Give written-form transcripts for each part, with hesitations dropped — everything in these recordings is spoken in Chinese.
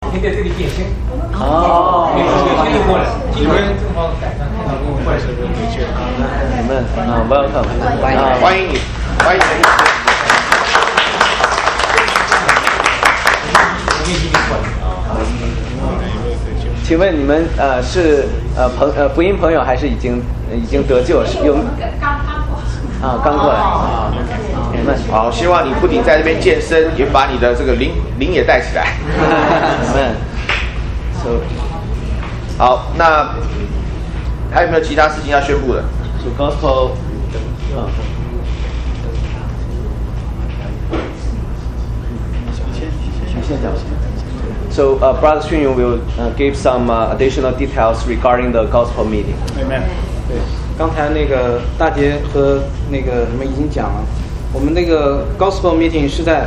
你在这里变身。 哦， 你过来，有人正好赶上看到我坏时候回去。 你们welcome， 欢迎你，欢迎你。 请问你们是福音朋友还是已经得救？是有刚过来啊。你们好，希望你不仅在这边健身，也把你的这个灵也带起来。好，那还有没有其他事情要宣布的？ So gospel. So Brother Xunyong will give some additional details regarding the gospel meeting. Amen. 对，刚才那个大杰和那个什么已经讲了，我们那个 gospel meeting 是在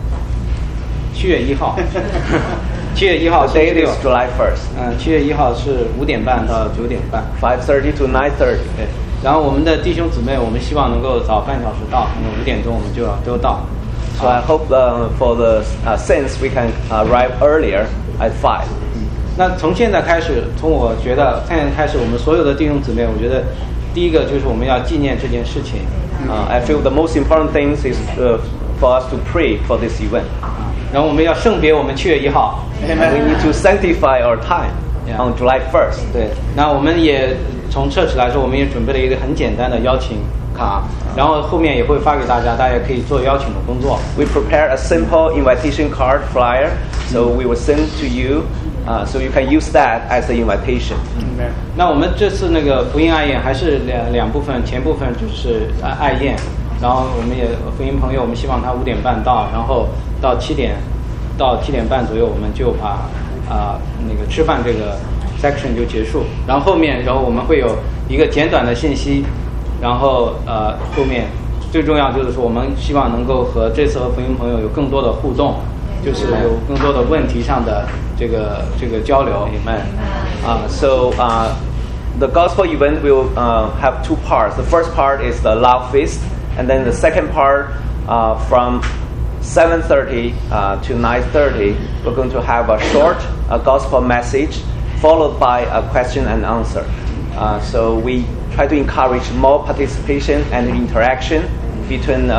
7月1号。7月1号星期六 Date is July 1st. 7月1号是5点半到9点半。 5:30 to 9:30. 对，然后我们的弟兄姊妹，我们希望能够早半小时到，5点钟我们就要都到。 So I hope for the saints we can arrive earlier at 5. 那从现在开始，从我觉得现在开始，我们所有的弟兄姊妹，我觉得第一个就是我们要纪念这件事情。 I feel the most important thing is for us to pray for this event. 然后我们要圣别我们7月1号。 We need to sanctify our time on July 1st. 对，那我们也从church来说，我们也准备了一个很简单的邀请卡，然后后面也会发给大家，大家可以做邀请的工作。 We prepared a simple invitation card flyer, so we will send to you, so you can use that as the invitation. 那我们这次那个福音爱宴还是两部分，前部分就是爱宴，然后我们也福音朋友，我们希望他5点半到，然后到7点半左右，我们就把那个吃饭这个 section 就结束，然后我们会有一个简短的信息，然后后面最重要就是说我们希望能够和这次和福音朋友有更多的互动，就是有更多的问题上的这个交流。 Amen. So the gospel event will have two parts. The first part is the love feast, and then the second part from 7:30 to 9:30, we're going to have a short gospel message followed by a question and answer. So we try to encourage more participation and interaction between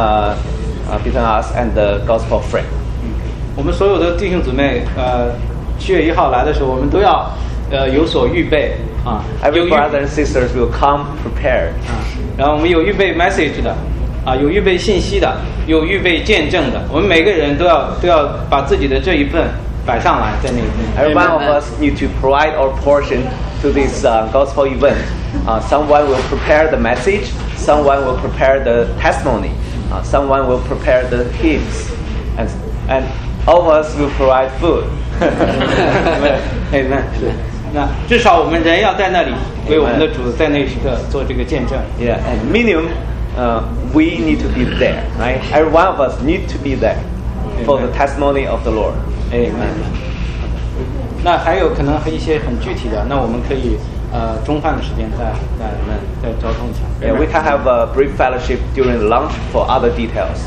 us and the gospel friend. 我们所有的弟兄姊妹，7月1号来的时候，我们都要有所预备啊。 Every brother and sisters will come prepared. 然后我们有预备 message 的。有预备信息的，有预备见证的，我们每个人都要把自己的这一份摆上来，在那一天。 Every one of us need to provide our portion to this gospel event. Someone will prepare the message, someone will prepare the testimony, someone will prepare the hymns, and all of us will provide food. 是。那至少我们人要在那里为我们的主在那时刻做这个见证。 Yeah, and minimum. We need to be there, right? Every one of us need to be there for the testimony of the Lord. Amen. 那还有可能和一些很具体的，那我们可以中饭的时间再交通一下。 Yeah, we can have a brief fellowship during lunch for other details.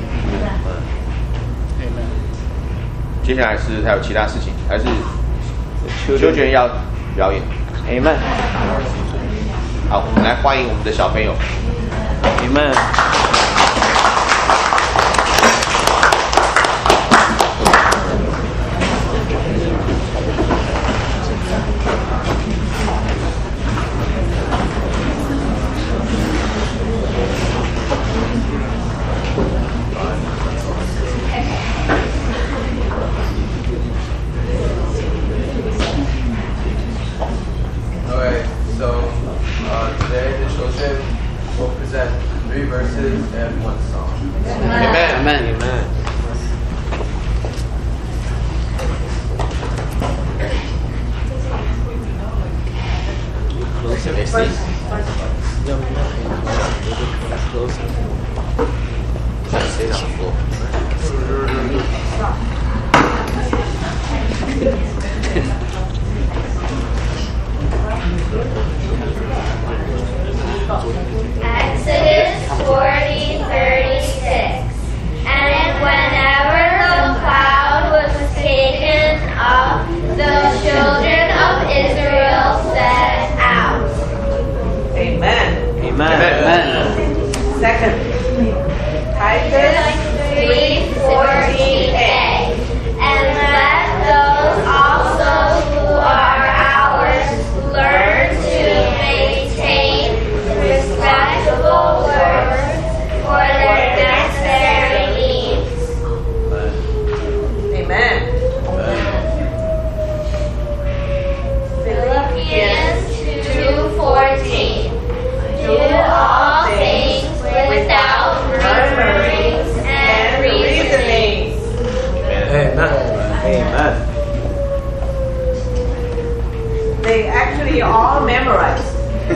Amen. 接下来是还有其他事情，还是children要表演 ？Amen. 好，我们来欢迎我们的小朋友。 Amen. Alright, so today the children will present 3 verses and 1 song. Amen. Amen. Amen. Exodus 40:36. And whenever the cloud was taken up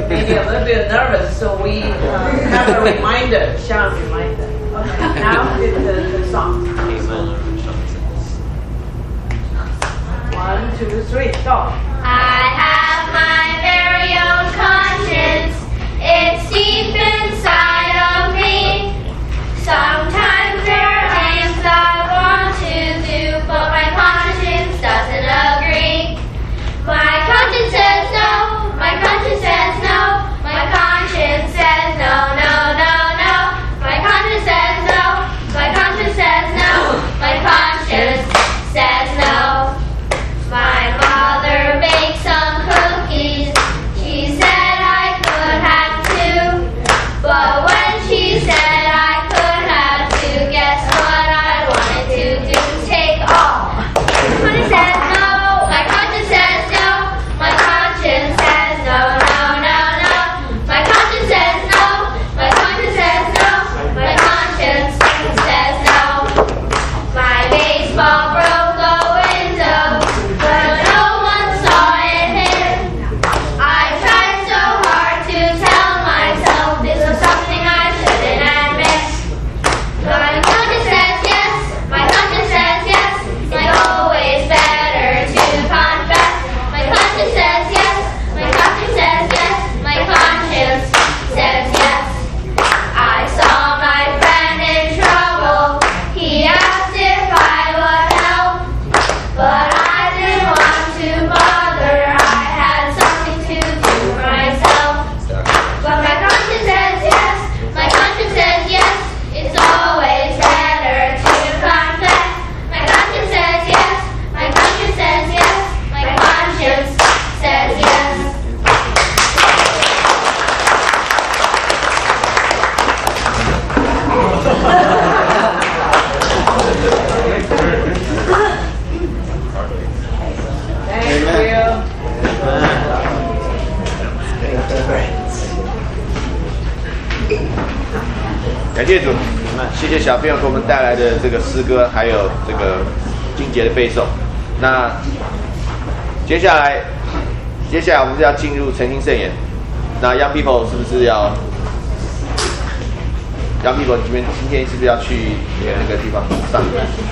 maybe a little bit nervous, so we have a reminder, Sean reminder. Okay, now the song. 1, 2, 3, go. I have my very own conscience. It's deep inside of me. Sometimes there are things I want to do, but my conscience doesn't agree. My conscience says no. My conscience says no. My conscience says no, no, no, no. My conscience says no. My conscience says no. My conscience says no. My mother baked some cookies. She said I could have two. But when she said I could have two, guess what I wanted to do? Take all. My conscience says no. My conscience says no. My conscience says no, no, no, no. My conscience says no. My conscience says no. My conscience says no. My baseball broke a window, but no one saw it hit. I tried so hard to tell myself this was something I shouldn't admit. My conscience says yes. My conscience says yes. It's always better to confess. My conscience says yes. My conscience says yes. My conscience says yes. I saw my friend in trouble. He asked if I would help, but I didn't want to bother. I had something to do myself. But my conscience says yes. My conscience says yes. It's always better to confess. My conscience says yes. My conscience says yes. My conscience says yes. Thank you. 感谢主，谢谢小朋友给我们带来的这个诗歌，还有这个经节的背诵。那接下来我们是要进入诚心圣言。那 Young People 是不是要 Young People 你们今天是不是要去那个地方上？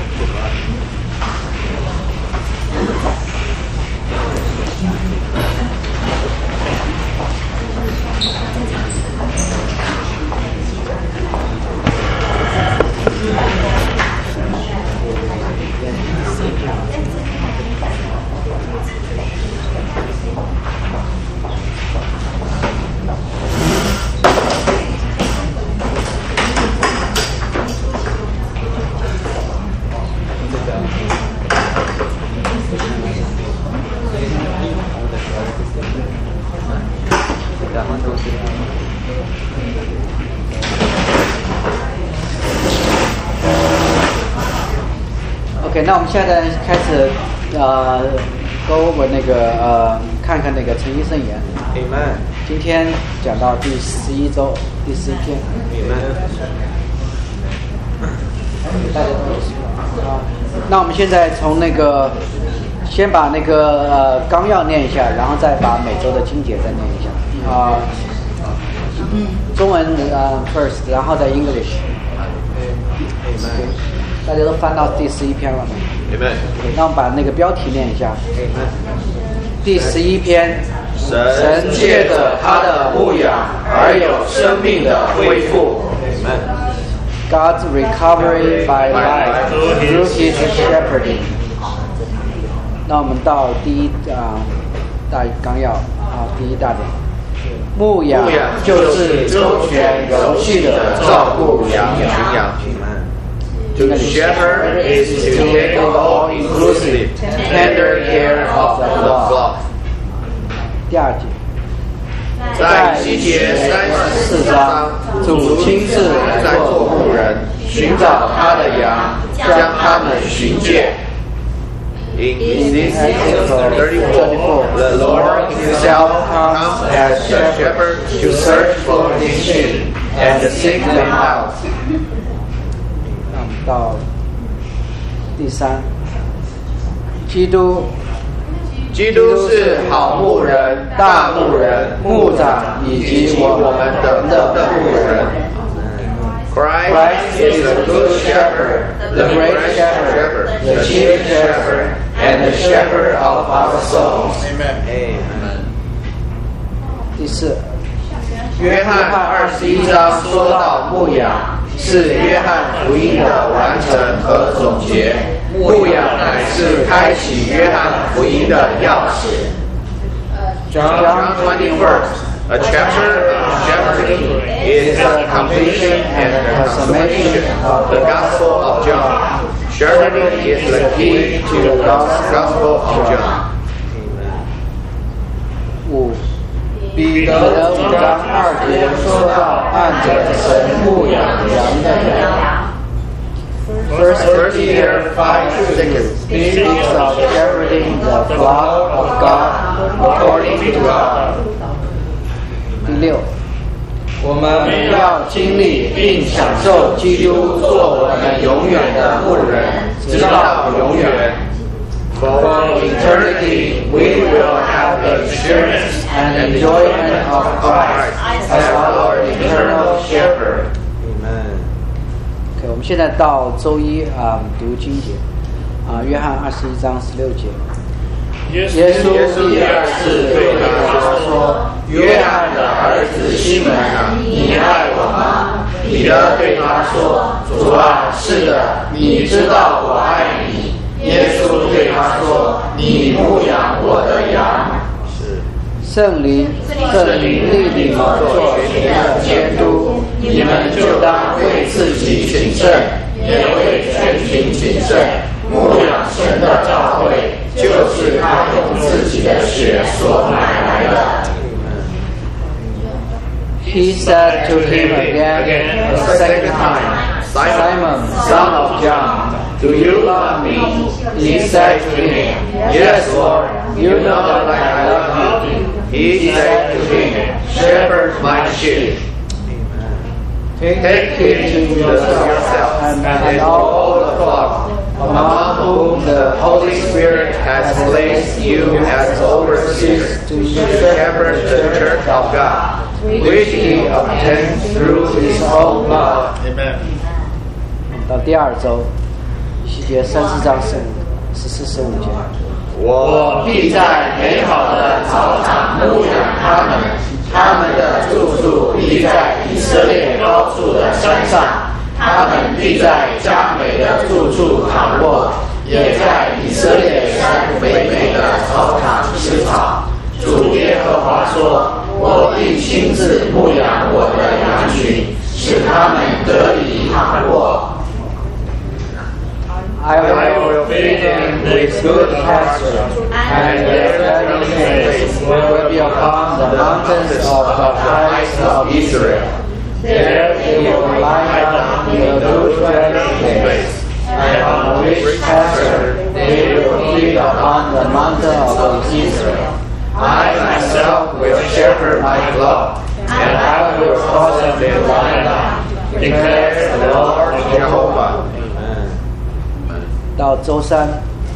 OK， 那我们现在开始go over 那个看看那个诚心圣言。 Amen。 今天讲到第11周第11天。 Amen。 大家都啊，那我们现在从那个先把那个纲要念一下，然后再把每周的经节再念一下中文first， 然后再 English。大家都翻到第11篇了吗？ Amen。 那我们把那个标题念一下。第11篇，神借着他的牧养而有生命的恢复。God's recovery by life through His shepherding。那我们到第一大纲要第一大点，牧养就是周全柔细的照顾群羊。 To shepherd is to take all-inclusive, tender care of the flock. 第二节， 在希节34章，主亲自来做牧人，寻找他的羊，将他们寻见。In Ezekiel 34, the Lord Himself comes as a shepherd to search for His sheep and seek them out. 到第3，基督基督是好牧人、大牧人、牧长以及我们等的牧人。Christ is the good shepherd, the great shepherd, the chief shepherd, and the shepherd of our souls. Amen. 第四， 约翰21章说到牧养，是约翰福音的完成和总结。牧养乃是开启约翰福音的钥匙。John 21st. A chapter of shepherding is the completion and the consummation of the Gospel of John. Shepherding is the key to the Gospel of John. 5. 彼得5章2节说到按着神牧养羊的人。 First Peter 5:6 speaks of shepherding the flock of God according to God. 第6，我们要经历并享受基督做我们永远的牧人，直到永远。 For eternity, we will have the experience and enjoyment of Christ as our eternal shepherd. Amen. OK， 我们现在到周一读经节约翰21章16节。耶稣第二次对他说：“约翰的儿子西门啊，你爱我吗？”彼得对他说：“主啊，是的，你知道我爱你。”耶稣对他说：“你牧养我的羊。”圣灵立你们做神的监督，你们就当为自己谨慎，也为全群谨慎。牧养神的教会，就是他用自己的血所买来的。He said to him again the second time, Simon, son of John, do you love me? He said to him, Yes, Lord, you know that I love you. He said to him, Shepherd my sheep. Take heed to yourself and all the flock, among whom the Holy Spirit has placed you as overseers to shepherd the church of God, which He obtained through His own blood. Amen. 到第二周，希节34章14、15节。 我必在美好的草场牧养他们，他们的住处必在以色列高处的山上，他们必在佳美的住处躺卧，也在以色列山肥美的草场吃草。主耶和华说：“我必亲自牧养我的羊群，使他们得以躺卧。” I will feed them with good pasture, and their dwelling place will be upon the mountains of the heights of Israel. There they will lie down in a good dwelling place, and on rich pasture they will feed upon the mountain of Israel. I myself will shepherd my flock, and I will cause them to lie down, declares the Lord Jehovah. 到周三，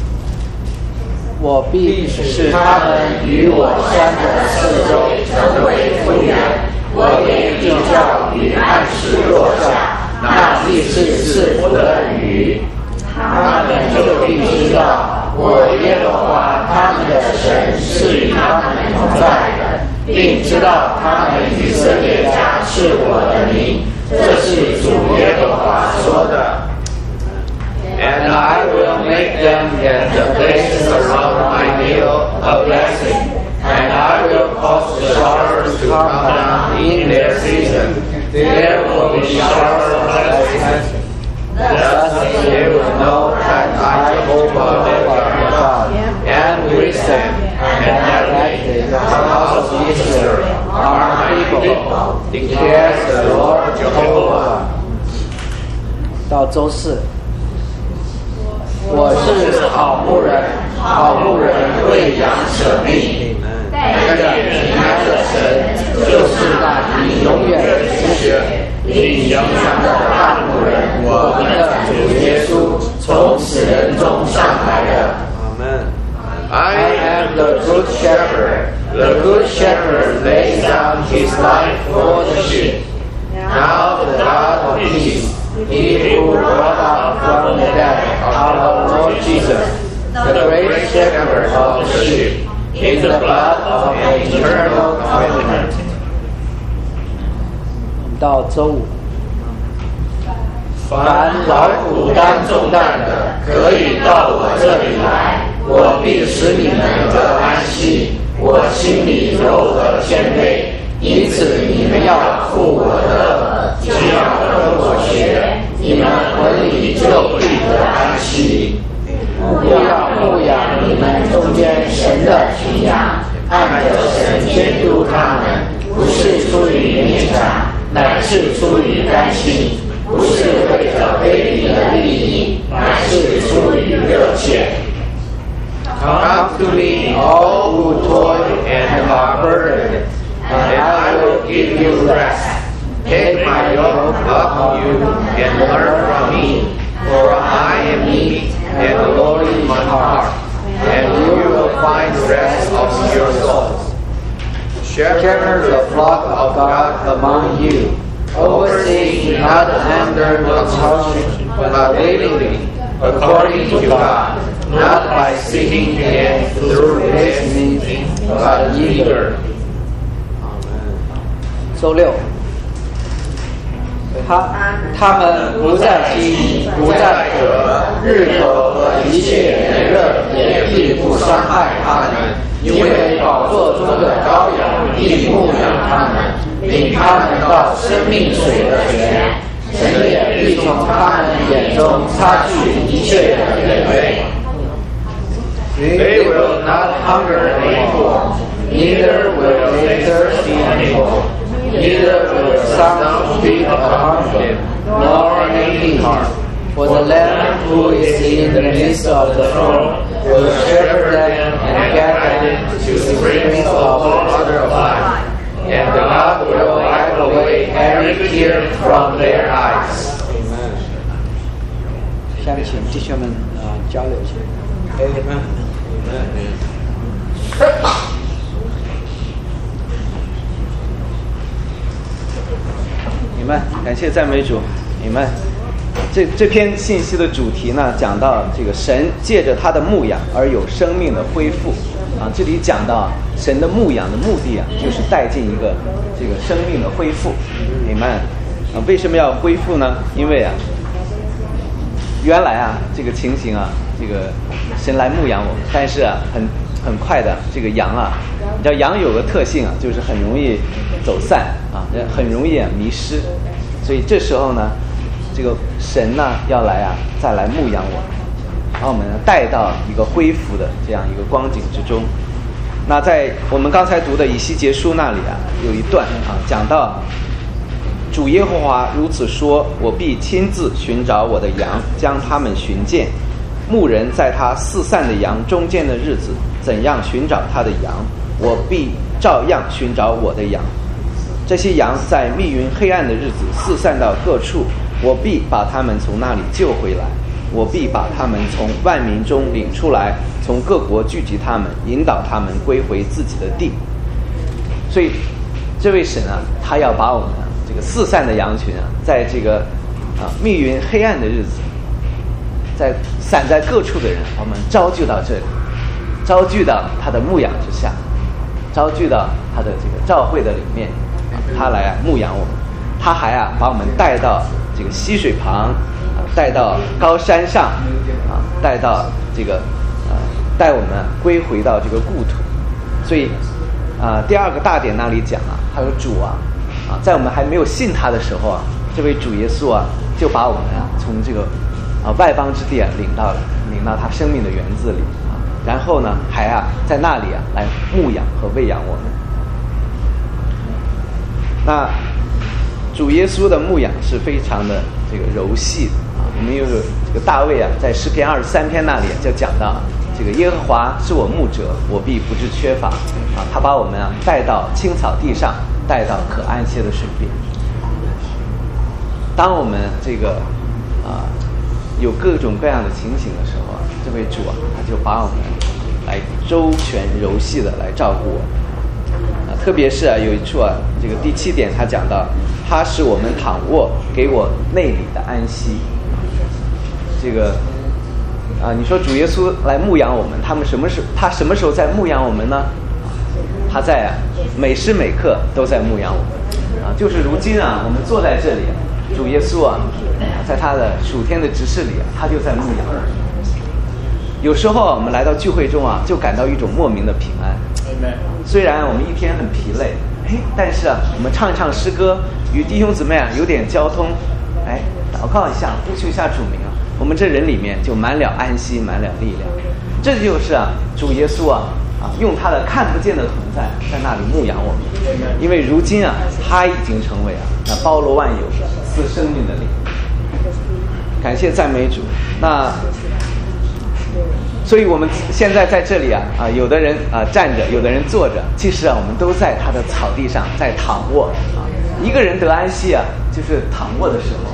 我必使他们与我山的四周成为复原，我也必叫雨按时落下，那必是赐福的雨。他们就必知道，我耶和华他们的神是与他们同在的，并知道他们以色列家是我的名。这是主耶和华说的。 And I will make them and the places around my meal a blessing, and I will cause the showers to come down in their season. There will be showers of blessing. Thus they will know that I Jehovah their God am with them, and that the house of Israel are my people, declares the Lord Jehovah. 到周四。我是好牧人，好牧人为羊舍命。那个平安的神，就是那以永远的血领羊羊的大牧人，我们的主耶稣从死人中上来的。 I am the good shepherd. The good shepherd lays down his life for the sheep. Now the God of peace, he who brought up from the dead our Lord Jesus, the great shepherd of the sheep, in the blood of an eternal covenant. 到周五。 凡劳苦担重担的，可以到我这里来，我必使你们得安息。我心里柔和谦卑，因此你们要负我的恶，只要跟我学，你们魂里就必得安息。不要牧养你们中间神的群羊，按着神监督他们，不是出于勉强，乃是出于甘心。不是为了卑鄙的利益，乃是出于热切。Come to me, all who toil and are burdened, and I will give you rest. Take my yoke upon you and learn from me, for I am meek and lowly in my heart, and you will find rest of your souls. Shepherd the flock of God among you. Overseeing not under compulsion, but willingly, according to God, not by seeking gain through listening, but eager. 周六，他们不再饥，不再渴，日头和一切炎热也必不伤害他们，因为宝座中的羔羊必牧养他们，领他们到生命水的泉，神也必从他们眼中擦去一切的眼泪。They will not hunger anymore, neither will they thirsty anymore, neither will sound beat upon them, nor any harm. For the Lamb who is in the midst of the throne will shepherd them and guide them to springs of water of life, and God will wipe away every tear from their eyes. 下面请弟兄们交流一下。 你们感谢赞美主，你们这篇信息的主题呢，讲到这个神借着他的牧养而有生命的恢复啊。这里讲到神的牧养的目的啊，就是带进一个这个生命的恢复。你们为什么要恢复呢？因为啊，原来啊这个情形啊，这个神来牧养我们，但是啊很快的这个羊啊，你知道羊有个特性啊，就是很容易走散啊，很容易迷失，所以这时候呢，这个神呢要来啊，再来牧养我们，把我们带到一个恢复的这样一个光景之中。那在我们刚才读的以西结书那里啊，有一段啊，讲到主耶和华如此说：我必亲自寻找我的羊，将他们寻见。牧人在他四散的羊中间的日子，怎样寻找他的羊，我必照样寻找我的羊。这些羊在密云黑暗的日子四散到各处，我必把他们从那里救回来，我必把他们从万民中领出来，从各国聚集他们，引导他们归回自己的地。所以这位神啊，他要把我们这个四散的羊群啊，在这个密云黑暗的日子，在散在各处的人，我们招聚到这里，招聚到他的牧养之下，招聚到他的这个召会的里面，他来牧养我们。他还把我们带到这个溪水旁，带到高山上，带到这个带我们归回到这个故土。所以第二个大点那里讲他说主在我们还没有信他的时候这位主耶稣就把我们从这个外邦之地领到他生命的园子里然后呢还在那里来牧养和喂养我们。那主耶稣的牧养是非常的这个柔细的我们有这个大卫在诗篇23篇那里就讲到这个耶和华是我牧者，我必不致缺乏他把我们带到青草地上，带到可安歇的水边。当我们这个有各种各样的情形的时候这位主他就把我们来周全柔细的来照顾我们。特别是有一处这个第7点他讲到，他使我们躺卧，给我内里的安息。这个你说主耶稣来牧养我们，他什么时候在牧养我们呢？他在每时每刻都在牧养我们就是如今我们坐在这里，主耶稣在他的属天的执事里他就在牧养我们。有时候我们来到聚会中就感到一种莫名的平安。虽然我们一天很疲累，但是我们唱一唱诗歌，与弟兄姊妹有点交通，祷告一下，呼求一下主名我们这人里面就满了安息，满了力量。这就是主耶稣用他的看不见的同在在那里牧养我们。因为如今他已经成为那包罗万有的赐生命的灵。感谢赞美主。所以我们现在在这里有的人站着，有的人坐着，其实我们都在他的草地上在躺卧一个人得安息就是躺卧的时候。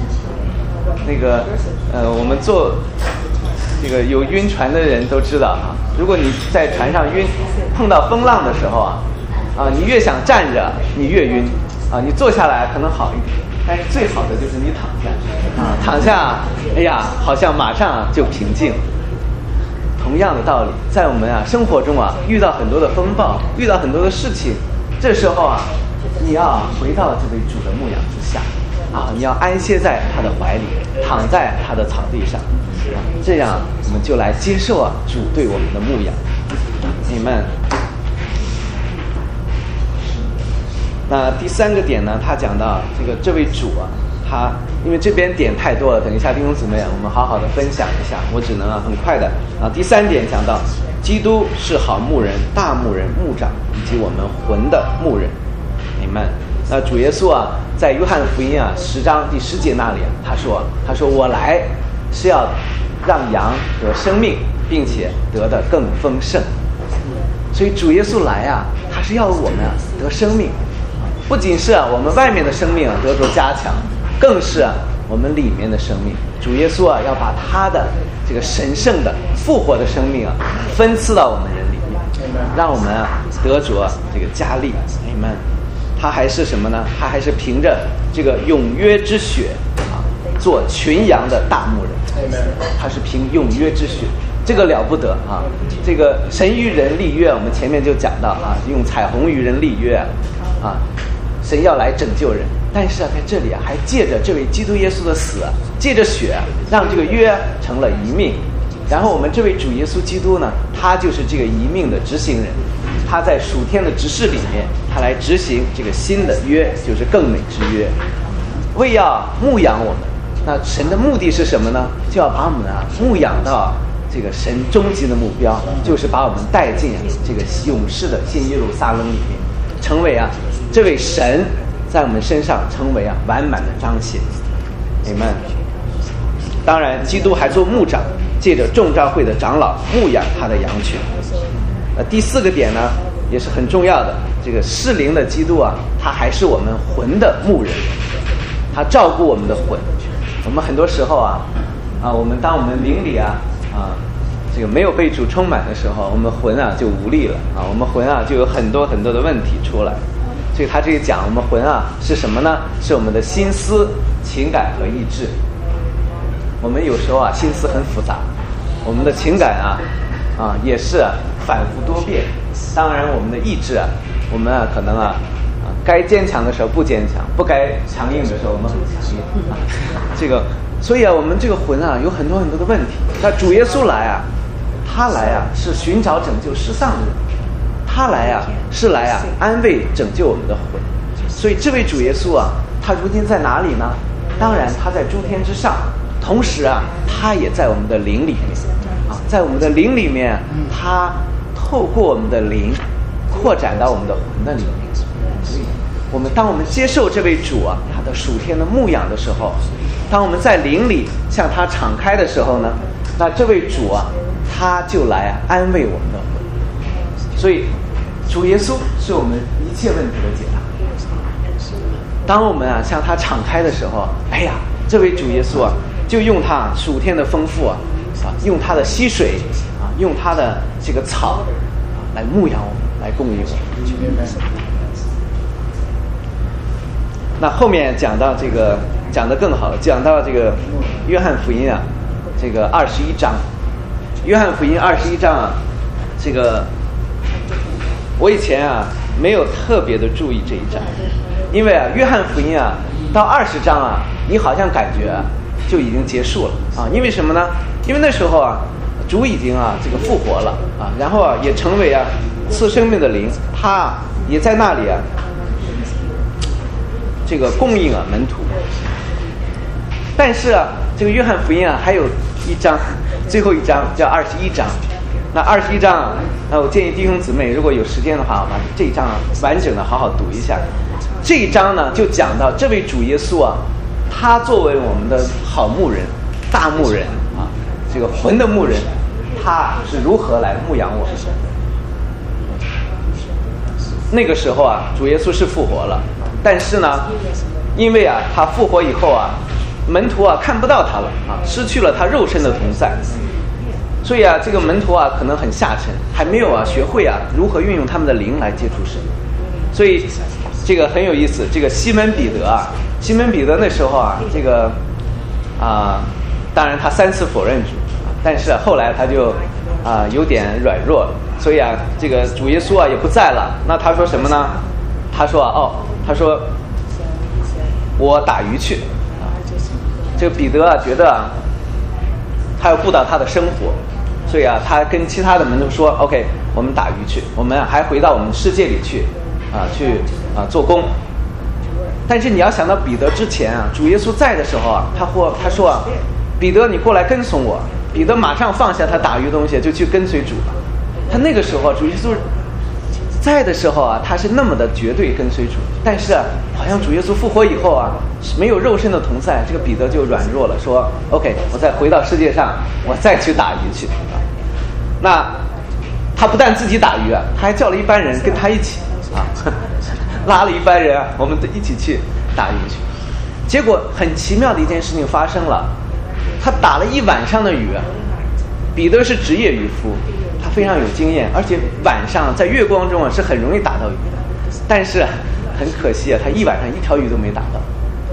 我们做这个有晕船的人都知道如果你在船上晕，碰到风浪的时候你越想站着你越晕你坐下来可能好一点，但是最好的就是你躺下躺下哎呀好像马上就平静。同样的道理，在我们生活中遇到很多的风暴，遇到很多的事情，这时候你要回到这位主的牧养之下你要安歇在他的怀里，躺在他的草地上这样我们就来接受主对我们的牧养。你们那第3个点呢，他讲到这位主他因为这边点太多了，等一下弟兄姊妹我们好好的分享一下，我只能很快的第3点讲到基督是好牧人、大牧人、牧长以及我们魂的牧人。你们那主耶稣在约翰福音10章第10节那里他说我来是要让羊得生命，并且得的更丰盛。所以主耶稣来他是要我们得生命，不仅是我们外面的生命得着加强，更是我们里面的生命。主耶稣要把他的这个神圣的复活的生命分赐到我们人里面，让我们得着这个加力。Amen。他还是什么呢？他还是凭着这个永约之血做群羊的大牧人。他是凭永约之血，这个了不得这个神与人立约，我们前面就讲到用彩虹与人立约神要来拯救人。但是在这里还借着这位基督耶稣的死，借着血让这个约成了一命。然后我们这位主耶稣基督呢，他就是这个一命的执行人，他在属天的执事里面，他来执行这个新的约，就是更美之约，为要牧养我们。那神的目的是什么呢？就要把我们牧养到这个神终极的目标，就是把我们带进这个永世的新耶路撒冷里面，成为这位神在我们身上成为完满的彰显。Amen。当然基督还做牧长，借着众召会的长老牧养他的羊群。第4个点呢也是很重要的，这个适灵的基督他还是我们魂的牧人，他照顾我们的魂。我们很多时候我们当我们灵里这个没有被主充满的时候，我们魂就无力了我们魂就有很多很多的问题出来。所以他这里讲我们魂是什么呢？是我们的心思、情感和意志。我们有时候心思很复杂，我们的情感也是反复多变。当然我们的意志我们可能该坚强的时候不坚强，不该强硬的时候我们很强硬这个，所以我们这个魂有很多很多的问题。那主耶稣来他来是寻找拯救失丧的人，他来是来安慰拯救我们的魂。所以这位主耶稣他如今在哪里呢？当然他在诸天之上，同时他也在我们的灵里面在我们的灵里面，他透过我们的灵扩展到我们的魂的里面。所以当我们接受这位主他的属天的牧养的时候，当我们在灵里向他敞开的时候呢，那这位主他就来安慰我们的魂。所以主耶稣是我们一切问题的解答。当我们向他敞开的时候，哎呀，这位主耶稣就用他属天的丰富用他的溪水用他的这个草来牧养我们，来供应我们。那后面讲到这个，讲得更好，讲到这个约翰福音啊，这个21章，约翰福音21章啊，这个我以前啊没有特别的注意这一章，因为啊约翰福音啊到20章啊，你好像感觉啊就已经结束了啊，因为什么呢？因为那时候啊主已经啊这个复活了啊，然后啊也成为啊赐生命的灵，他也在那里啊这个供应啊门徒。但是啊这个约翰福音啊还有一章，最后一章叫21章。那21章啊，那我建议弟兄姊妹如果有时间的话，把这一章啊完整的好好读一下。这一章呢就讲到这位主耶稣啊，他作为我们的好牧人、大牧人啊，这个魂的牧人，他是如何来牧养我们。那个时候啊，主耶稣是复活了，但是呢，因为啊他复活以后啊，门徒啊看不到他了啊，失去了他肉身的同在，所以啊这个门徒啊可能很下沉，还没有啊学会啊如何运用他们的灵来接触神。所以这个很有意思，这个西门彼得啊，西门彼得那时候啊这个当然他3次否认主，但是后来他就有点软弱了，所以啊这个主耶稣啊也不在了，那他说什么呢？他说他说我打鱼去啊。这个彼得啊觉得啊他要顾到他的生活，所以啊他跟其他的门徒说 OK 我们打鱼去，我们还回到我们世界里去做工。但是你要想到彼得之前啊主耶稣在的时候啊，他说啊彼得你过来跟从我，彼得马上放下他打鱼的东西就去跟随主了。他那个时候主耶稣在的时候啊他是那么的绝对跟随主，但是好像主耶稣复活以后啊没有肉身的同在，这个彼得就软弱了，说 OK 我再回到世界上，我再去打鱼去。那他不但自己打鱼啊，他还叫了一班人跟他一起拉了一班人我们一起去打鱼去。结果很奇妙的一件事情发生了，他打了一晚上的鱼，彼得是职业渔夫，他非常有经验，而且晚上在月光中是很容易打到鱼的，但是很可惜他一晚上一条鱼都没打到。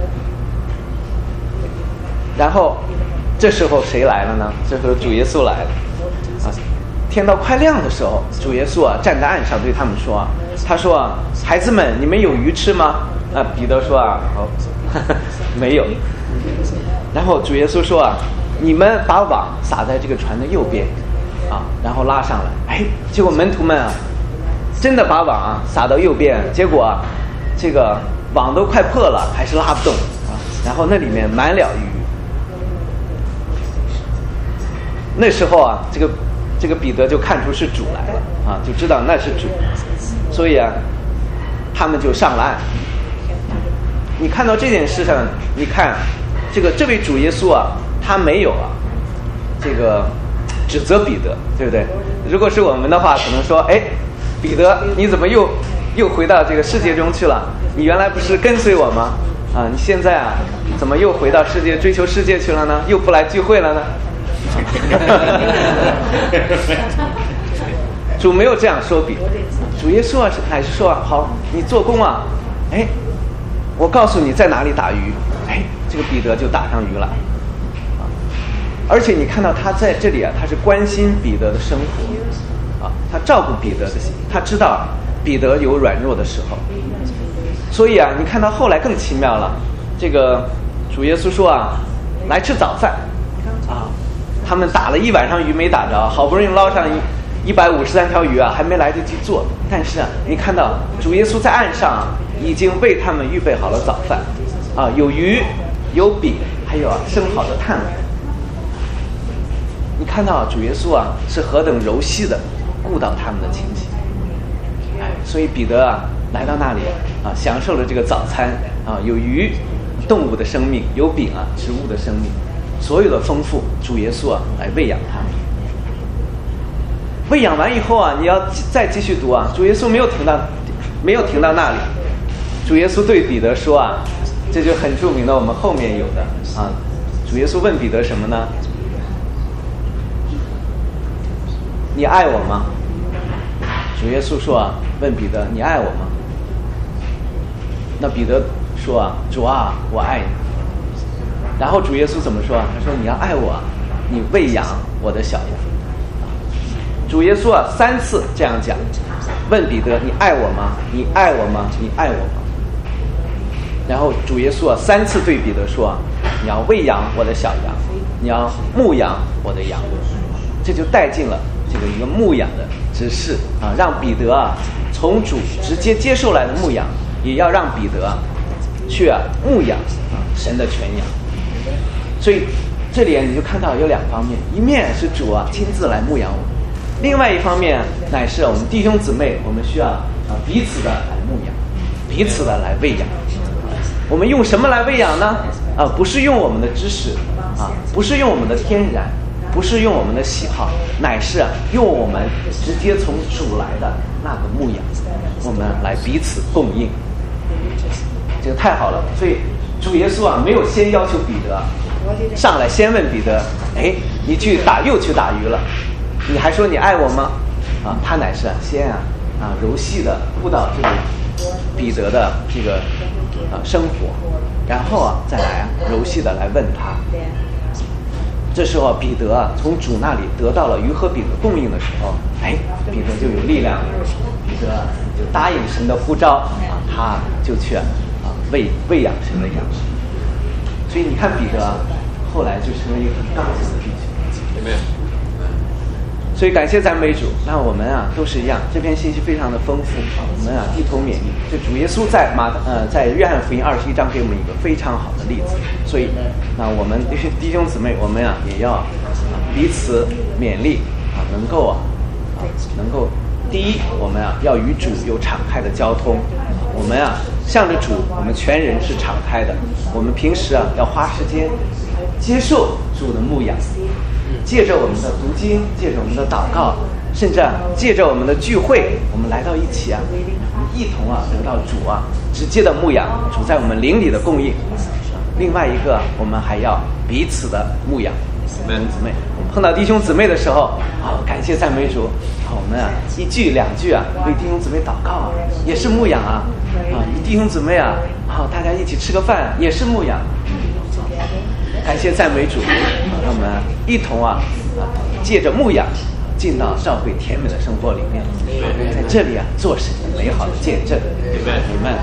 然后这时候谁来了呢？这时候主耶稣来了天到快亮的时候，主耶稣站在岸上对他们说他说孩子们你们有鱼吃吗？彼得说没有。然后主耶稣说你们把网撒在这个船的右边然后拉上来。结果门徒们真的把网撒到右边，结果这个网都快破了还是拉不动然后那里面满了鱼。那时候这个彼得就看出是主来了就知道那是主，所以他们就上了岸。你看到这件事上，你看这位主耶稣他没有这个指责彼得，对不对？如果是我们的话，可能说彼得你怎么又回到这个世界中去了？你原来不是跟随我吗？你现在怎么又回到世界追求世界去了呢？又不来聚会了呢？主没有这样说彼得，主耶稣乃是说好你做工我告诉你在哪里打鱼，这个彼得就打上鱼了而且你看到他在这里他是关心彼得的生活他照顾彼得的心，他知道彼得有软弱的时候，所以你看到后来更奇妙了，这个主耶稣说来吃早饭他们打了一晚上鱼没打着，好不容易捞上153条鱼还没来得及做，但是你看到主耶稣在岸上已经为他们预备好了早饭有鱼有饼，还有生好的炭火。你看到主耶稣是何等柔细的顾到他们的情形所以彼得来到那里享受了这个早餐有鱼动物的生命，有饼植物的生命，所有的丰富主耶稣来喂养他们。喂养完以后你要再继续读主耶稣没有停到那里。主耶稣对彼得说这就很著名的我们后面有的主耶稣问彼得什么呢？ 你爱我吗？主耶稣说啊，问彼得，你爱我吗？那彼得说啊，主啊，我爱你。然后主耶稣怎么说啊？他说你要爱我啊，你喂养我的小羊。主耶稣啊3次这样讲，问彼得，你爱我吗？你爱我吗？你爱我吗？然后主耶稣啊3次对彼得说啊，你要喂养我的小羊，你要牧养我的羊。这就带进了这个一个牧养的指示啊，让彼得啊从主直接接受来的牧养，也要让彼得啊去牧养神的全羊。所以这里你就看到有2方面，一面是主啊亲自来牧养我们，另外一方面乃是我们弟兄姊妹，我们需要彼此的来牧养，彼此的来喂养。我们用什么来喂养呢？不是用我们的知识不是用我们的天然，不是用我们的喜好，乃是用我们直接从主来的那个牧养，我们来彼此供应。这个太好了。所以主耶稣没有先要求彼得上来，先问彼得，你去打鱼了，你还说你爱我吗？他乃是先柔细的辅导这个彼得的这个生活，然后再来柔细的来问他。这时候彼得从主那里得到了鱼和饼的供应的时候，彼得就有力量了，彼得就答应神的呼召他就去喂养神的羊。所以你看彼得后来就成为一个很刚强的弟兄。所以感谢赞美主。那我们都是一样，这篇信息非常的丰富我们一同勉励。这主耶稣在约翰福音21章给我们一个非常好的例子。所以那我们弟兄姊妹，我们也要彼此勉励能够第一，我们要与主有敞开的交通。我们向着主，我们全人是敞开的。我们平时要花时间接受主的牧养，借着我们的读经，借着我们的祷告，甚至借着我们的聚会，我们来到一起一同得到主直接的牧养，主在我们灵里的供应。另外一个，我们还要彼此的牧养。弟兄姊妹，碰到弟兄姊妹的时候感谢赞美主我们1句2句为弟兄姊妹祷告也是牧养弟兄姊妹大家一起吃个饭也是牧养。感谢赞美主让我们一同借着牧养进到教会甜美的生活里面，在这里做神美好的见证。Amen。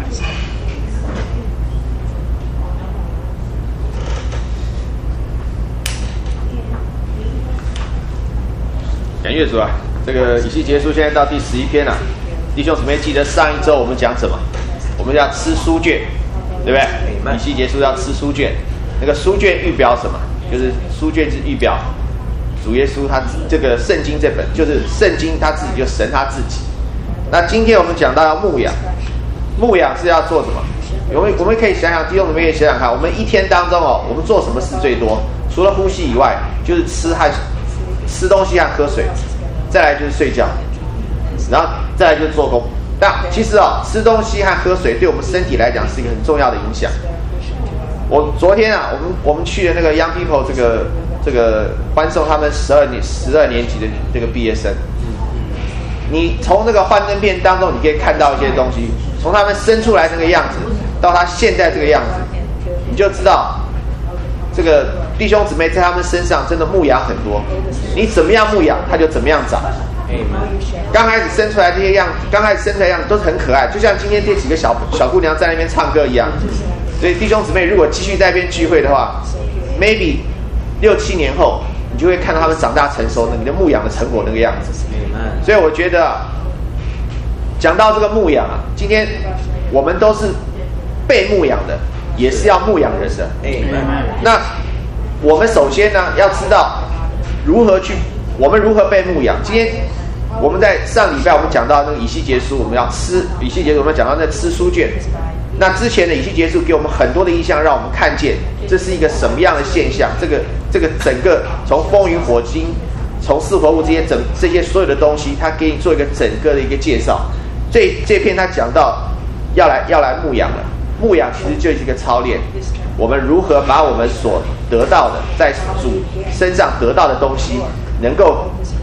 感谢主这个以西结书现在到第11篇了。弟兄姊妹记得上一周我们讲什么？我们要吃书卷，对不对？以西结书要吃书卷，那个书卷预表什么？就是书卷是预表主耶稣他这个圣经这本，就是圣经他自己，就神他自己。那今天我们讲到要牧养，牧养是要做什么？我们可以想想，弟兄姊妹可以想想看，我们一天当中我们做什么事最多？除了呼吸以外，就是吃东西和喝水，再来就是睡觉，然后再来就是做工。但其实吃东西和喝水对我们身体来讲是一个很重要的影响。我昨天我们去的那个 Young People 这个欢送他们12年级的这个毕业生，你从那个幻灯片当中你可以看到一些东西，从他们生出来那个样子到他现在这个样子，你就知道这个弟兄姊妹在他们身上真的牧养很多。你怎么样牧养，他就怎么样长。刚开始生出来这些样子，刚开始生出来的样子都是很可爱，就像今天这几个小姑娘在那边唱歌一样。所以弟兄姊妹如果继续在那边聚会的话 ，maybe 6-7年后，你就会看到他们长大成熟，你的牧养的成果那个样子。所以我觉得讲到这个牧养今天我们都是被牧养的，也是要牧养人的。那我们首先呢要知道我们如何被牧养。今天我们在上礼拜我们讲到那个以西结书，我们要吃以西结书，我们讲到那吃书卷。那之前的以西结书给我们很多的意象，让我们看见这是一个什么样的现象。这个整个从风云火金，从四活物这些所有的东西，他给你做一个整个的一个介绍。这篇他讲到要来牧养了。牧养其实就是一个操练，我们如何把我们所得到的，在主身上得到的东西，能够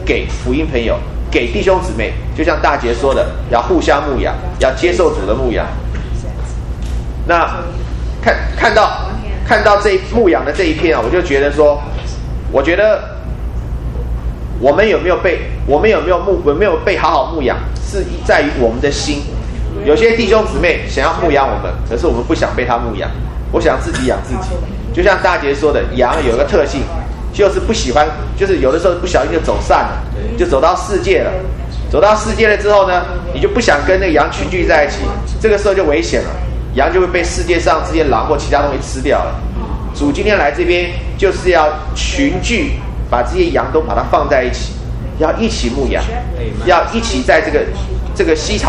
给福音朋友，给弟兄姊妹，就像大姐说的，要互相牧养，要接受主的牧养。那看到这牧养的这一篇啊，我就觉得说，我觉得我们有没有被好好牧养，是在于我们的心。有些弟兄姊妹想要牧养我们，可是我们不想被他牧养，我想自己养自己。就像大姐说的，羊有一个特性，就是不喜欢，就是有的时候不小心就走散了，就走到世界了。走到世界了之后呢，你就不想跟那个羊群聚在一起，这个时候就危险了，羊就会被世界上这些狼或其他东西吃掉了。主今天来这边就是要群聚，把这些羊都把它放在一起，要一起牧养，要一起在这个溪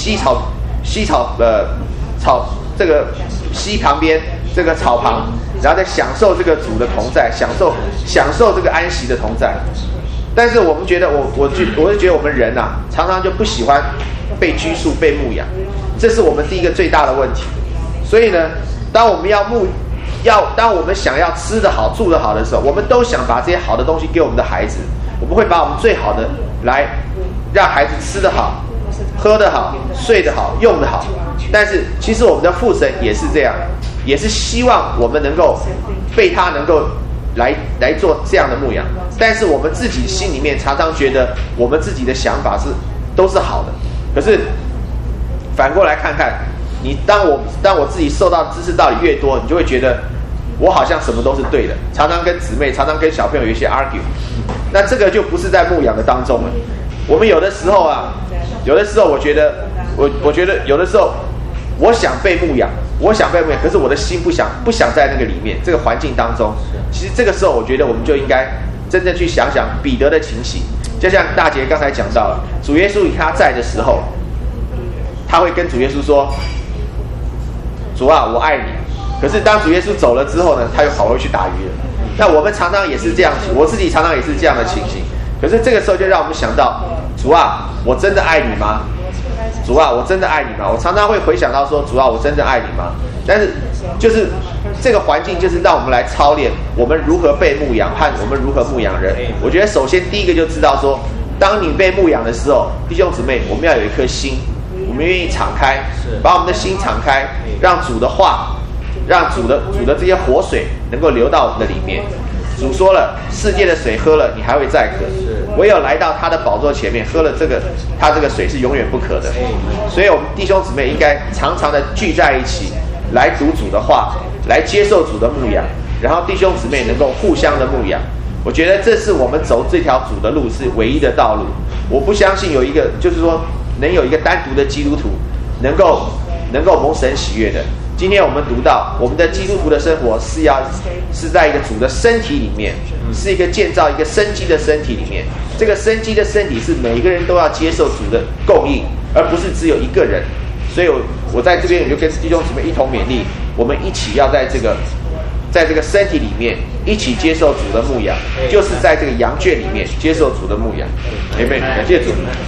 旁边这个草旁，然后再享受这个主的同在，享受这个安息的同在。但是我们觉得，我是觉得我们人啊，常常就不喜欢被拘束、被牧养，这是我们第一个最大的问题。所以呢，当我们想要吃得好、住得好的时候，我们都想把这些好的东西给我们的孩子，我们会把我们最好的来让孩子吃得好、喝得好、睡得好、用得好。但是其实我们的父神也是这样，也是希望我们能够被他能够来做这样的牧养。但是我们自己心里面常常觉得我们自己的想法都是好的，可是反过来看看，当我自己受到知识道理越多，你就会觉得我好像什么都是对的，常常跟姊妹、常常跟小朋友有一些 argue， 那这个就不是在牧养的当中了。我们有的时候我觉得有的时候我想被牧养，可是我的心不想在那个里面这个环境当中。其实这个时候我觉得我们就应该真正去想想彼得的情形，就像大姐刚才讲到了，主耶稣与他在的时候，他会跟主耶稣说，主啊，我爱你。可是当主耶稣走了之后呢，他又跑回去打鱼了。那我们常常也是这样，我自己常常也是这样的情形。可是这个时候就让我们想到，主啊，我真的爱你吗？主啊，我真的爱你吗？我常常会回想到说，主啊，我真的爱你吗？但是就是这个环境就是让我们来操练我们如何被牧养和我们如何牧养人。我觉得首先第一个就知道说，当你被牧养的时候，弟兄姊妹，我们要有一颗心，我们愿意敞开，把我们的心敞开，让主的话，让主的这些活水能够流到我们的里面。主说了，世界的水喝了你还会再渴，唯有来到他的宝座前面喝了他这个水是永远不渴的。所以我们弟兄姊妹应该常常的聚在一起，来读主的话，来接受主的牧养，然后弟兄姊妹能够互相的牧养。我觉得这是我们走这条主的路是唯一的道路。我不相信有一个，就是说能有一个单独的基督徒能够蒙神喜悦的。今天我们读到我们的基督徒的生活是在一个主的身体里面，是一个建造一个生机的身体里面。这个生机的身体是每一个人都要接受主的供应，而不是只有一个人。所以我在这边我就跟弟兄姊妹一同勉励，我们一起要在这个身体里面一起接受主的牧养，就是在这个羊圈里面接受主的牧养。阿们，感谢主。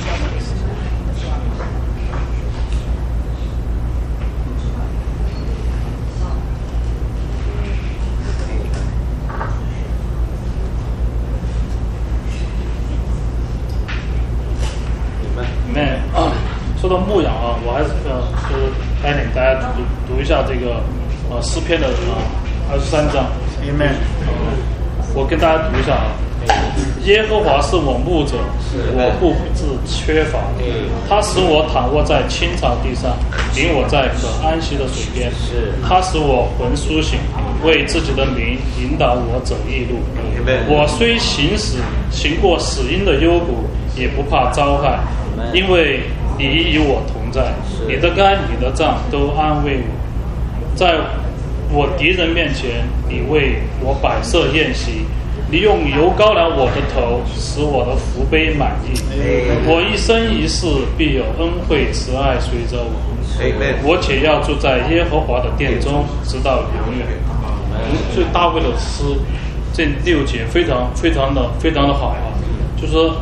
说到牧养啊，我还是就是带领大家读一下这个诗篇的23章。Amen。我跟大家读一下啊。耶和华是我牧者，我不致缺乏。他使我躺卧在青草地上，领我在可安息的水边。他使我魂苏醒，为自己的名引导我走义路。我虽行过死荫的幽谷，也不怕遭害，因为你与我同在，你的竿你的杖都安慰我。在我敌人面前，你为我摆设宴席，你用油膏了我的头，使我的福杯满溢。我一生一世必有恩惠慈爱随着我，我且要住在耶和华的殿中，直到永远。所以大卫的诗这6节非常的好啊，就是说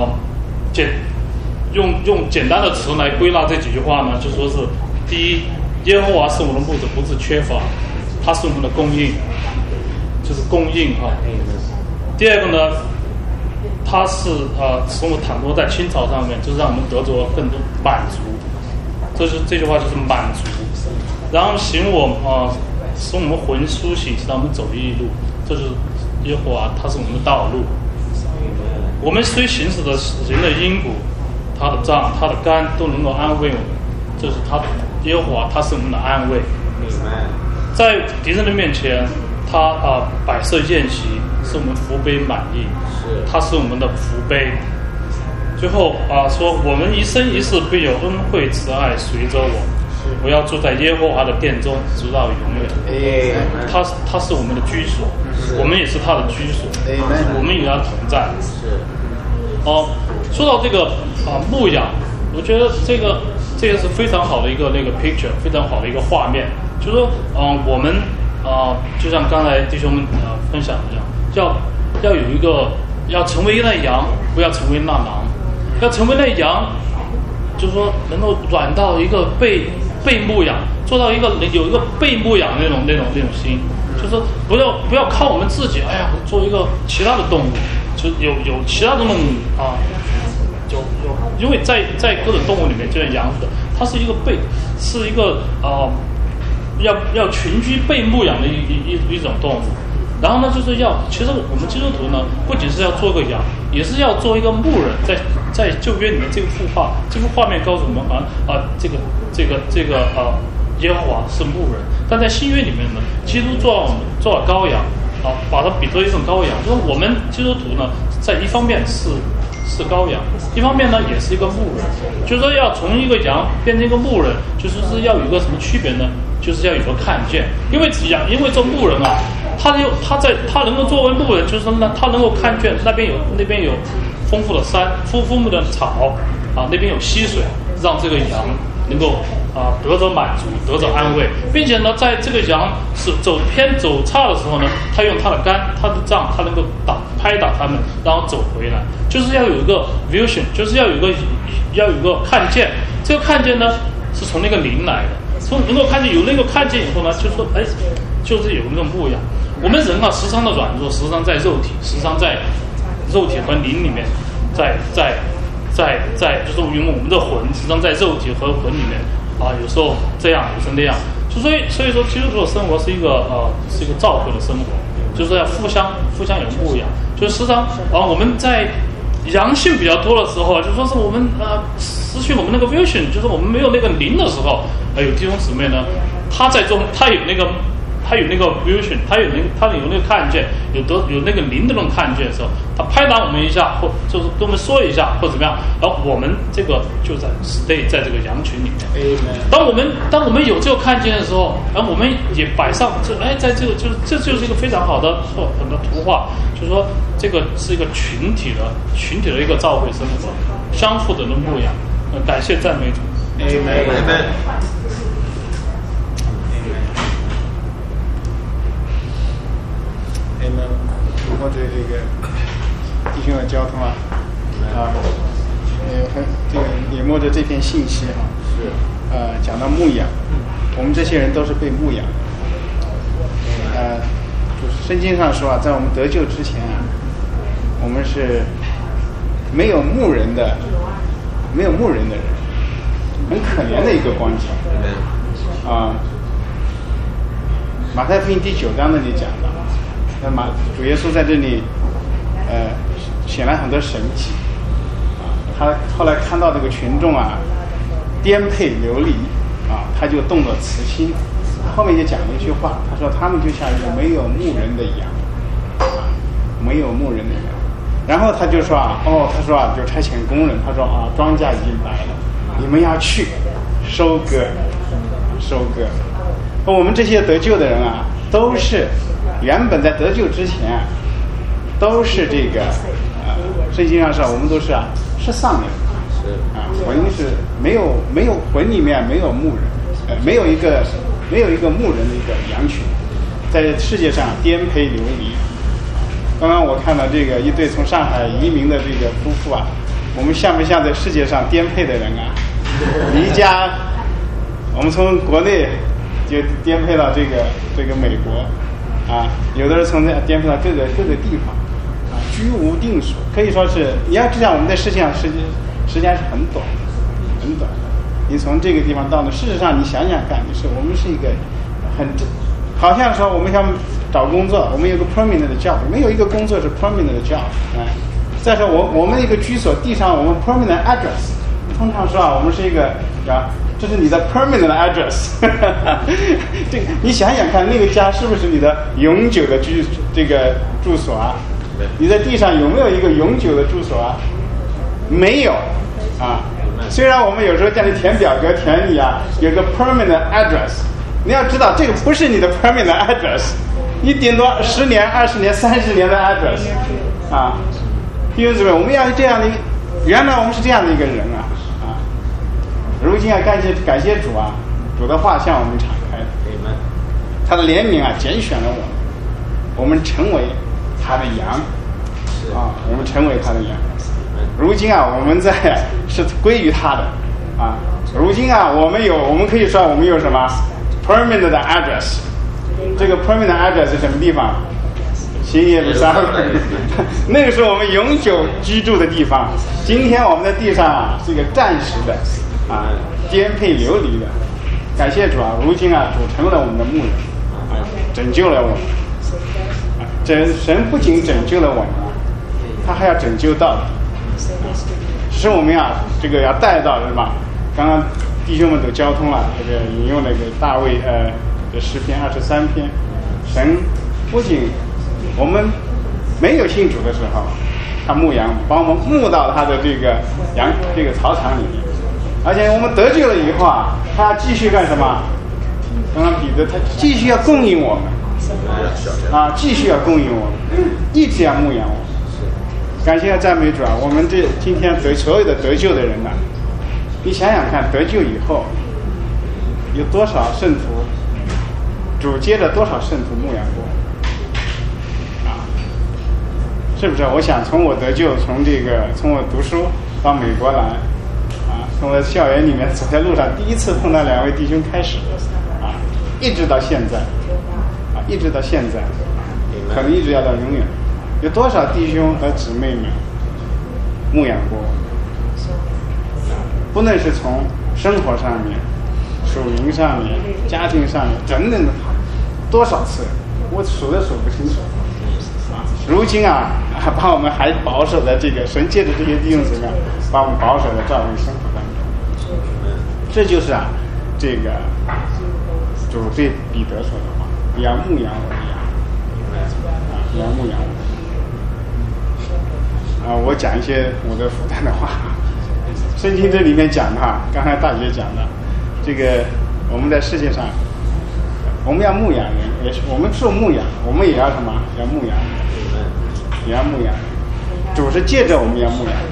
用简单的词来归纳这几句话呢，就说是第一，耶和华是我们的牧者，不致缺乏，他是我们的供应，就是供应哈。第二个呢， 它是使我们躺卧在青草上面，就是让我们得着更多满足。这句话就是满足。然后使我们魂苏醒，使我们走义路。这是耶和华，他是我们的道路。我们虽行驶的人的阴谷，他的杖、他的竿都能够安慰我们。这是他耶和华，他是我们的安慰。在敌人的面前，他摆设宴席，使我们福杯满溢。他是我们的福杯。最后说，我们一生一世必有恩惠慈爱随着我。我要住在耶和华的殿中，直到永远。他是我们的居所，我们也是他的居所，我们与他同在。说到这个牧养，我觉得这个是非常好的一个那个 picture， 非常好的一个画面。就是说，我们就像刚才弟兄们分享的这样，要有一个要成为那羊，不要成为那狼。要成为那羊，就是说能够软到一个被牧养，做到有一个被牧养那种心，就是说不要靠我们自己，做一个其他的动物，就有其他的动物有，因为在各种动物里面，就像羊的，它是一个要群居被牧养的一种动物。然后呢，其实我们基督徒呢，不仅是要做个羊，也是要做一个牧人。在旧约里面，这幅画面告诉我们，耶和华是牧人。但在新约里面呢，基督做了羔羊，把它比作一种羔羊。就是我们基督徒呢，在一方面是羔羊，一方面呢也是一个牧人。就是说，要从一个羊变成一个牧人，就是要有一个什么区别呢？就是要有个看见，因为做牧人啊。他能够作为牧人，就是呢，他能够看见那边有丰富的山，丰富的草那边有溪水，让这个羊能够得着满足，得着安慰，并且呢，在这个羊是走偏走差的时候呢，他用他的竿、他的杖，他能够拍打他们，然后走回来。就是要有一个 vision， 就是要有一个看见。这个看见呢，是从那个灵来的，从能够看见，有那个看见以后呢，就说就是有那种牧养。我们人时常的软弱，时常在肉体，时常在肉体和灵里面，就是因为我们的魂时常在肉体和魂里面有时候这样，有时候那样。所以说，基督徒的生活是一个照会的生活，就是要互相有牧养。就是时常我们在阳性比较多的时候，就说是我们失去我们那个 vision， 就是我们没有那个灵的时候，有弟兄姊妹呢，他有那个 vision， 他有那个看见，有那个灵的那种看见的时候，他拍打我们一下，或就是跟我们说一下，或怎么样，然后我们这个就在 stay 在这个羊群里面。当我们有这个看见的时候，然后我们也摆上在这个这就是一个非常好的很多图画，就是说这个是一个群体的一个召会生活，相互的牧养。感谢赞美主。Amen。 通过这个弟兄的交通这个也摸着这篇信息讲到牧养，我们这些人都是被牧养的。就是圣经上说在我们得救之前我们是没有牧人的人，很可怜的一个光景马太福音第9章那里讲的。那么主耶稣在这里显了很多神迹他后来看到这个群众颠沛流离他就动了慈心。后面就讲了一句话，他说他们就像一个没有牧人的羊没有牧人的羊。然后他就说他说就差遣工人，他说庄稼已经来了，你们要去收割。我们这些得救的人都是原本在得救之前都是这个圣经上说我们都是丧人魂是没有魂里面没有牧人没有一个牧人的一个羊群，在世界上颠沛流离。刚刚我看到这个一对从上海移民的这个夫妇我们像不像在世界上颠沛的人离家我们从国内就颠沛到这个美国有的是从颠沛到各个地方居无定所，可以说是你要知道我们在世界上时间是很短的，很短的。你从这个地方到那，事实上你想想看，我们是一个好像说我们想找工作，我们有个 permanent job， 没有一个工作是 permanent job。再说我们一个居所地上我们 permanent address， 通常说我们是一个这是你的 permanent address。这个你想想看，那个家是不是你的永久的住所啊？你在地上有没有一个永久的住所啊？没有啊。虽然我们有时候叫你填表格填你有个 permanent address， 你要知道这个不是你的 permanent address， 你顶多10年、20年、30年的 address 啊。弟兄姊妹，我们要这样的，原来我们是这样的一个人如今感谢主主的话向我们敞开了，他的怜悯拣选了我们成为他的羊我们成为他的羊。如今我们是归于他的如今我们可以说我们有什么 permanent address。 这个 permanent address 是什么地方？新耶路撒冷。那个是我们永久居住的地方。今天我们在地上是一个暂时的颠沛流离的。感谢主如今主成了我们的牧人拯救了我们。神不仅拯救了我们他还要拯救到底。只是我们这个要带到什么？刚刚弟兄们都交通了，这个引用那个大卫的诗篇23篇。神不仅我们没有信主的时候，他牧羊把我们牧到他的这个草场里面，而且我们得救了以后他继续干什么？刚刚彼得他继续要供应我们继续要供应我们，一直要牧养我们。感谢赞美主我们今天所有的得救的人你想想看，得救以后有多少圣徒，主接着多少圣徒牧养过是不是？我想从我得救，从我读书到美国来从我校园里面走在路上，第一次碰到2位弟兄开始一直到现在一直到现在可能一直要到永远。有多少弟兄和姊妹们牧养过我？不论是从生活上面、属灵上面、家庭上面等等的，多少次我数都数不清楚如今把我们还保守在这个神借着这些弟兄姊妹把我们保守在教会生活当中。这就是这个主对彼得说的话：你要牧养我的羊你要牧养我我讲一些我的负担的话。圣经这里面讲的刚才大姐讲的这个，我们在世界上我们要牧养人，也是我们受牧养，我们也要什么？要牧养人，也要牧养人。主是借着我们要牧养人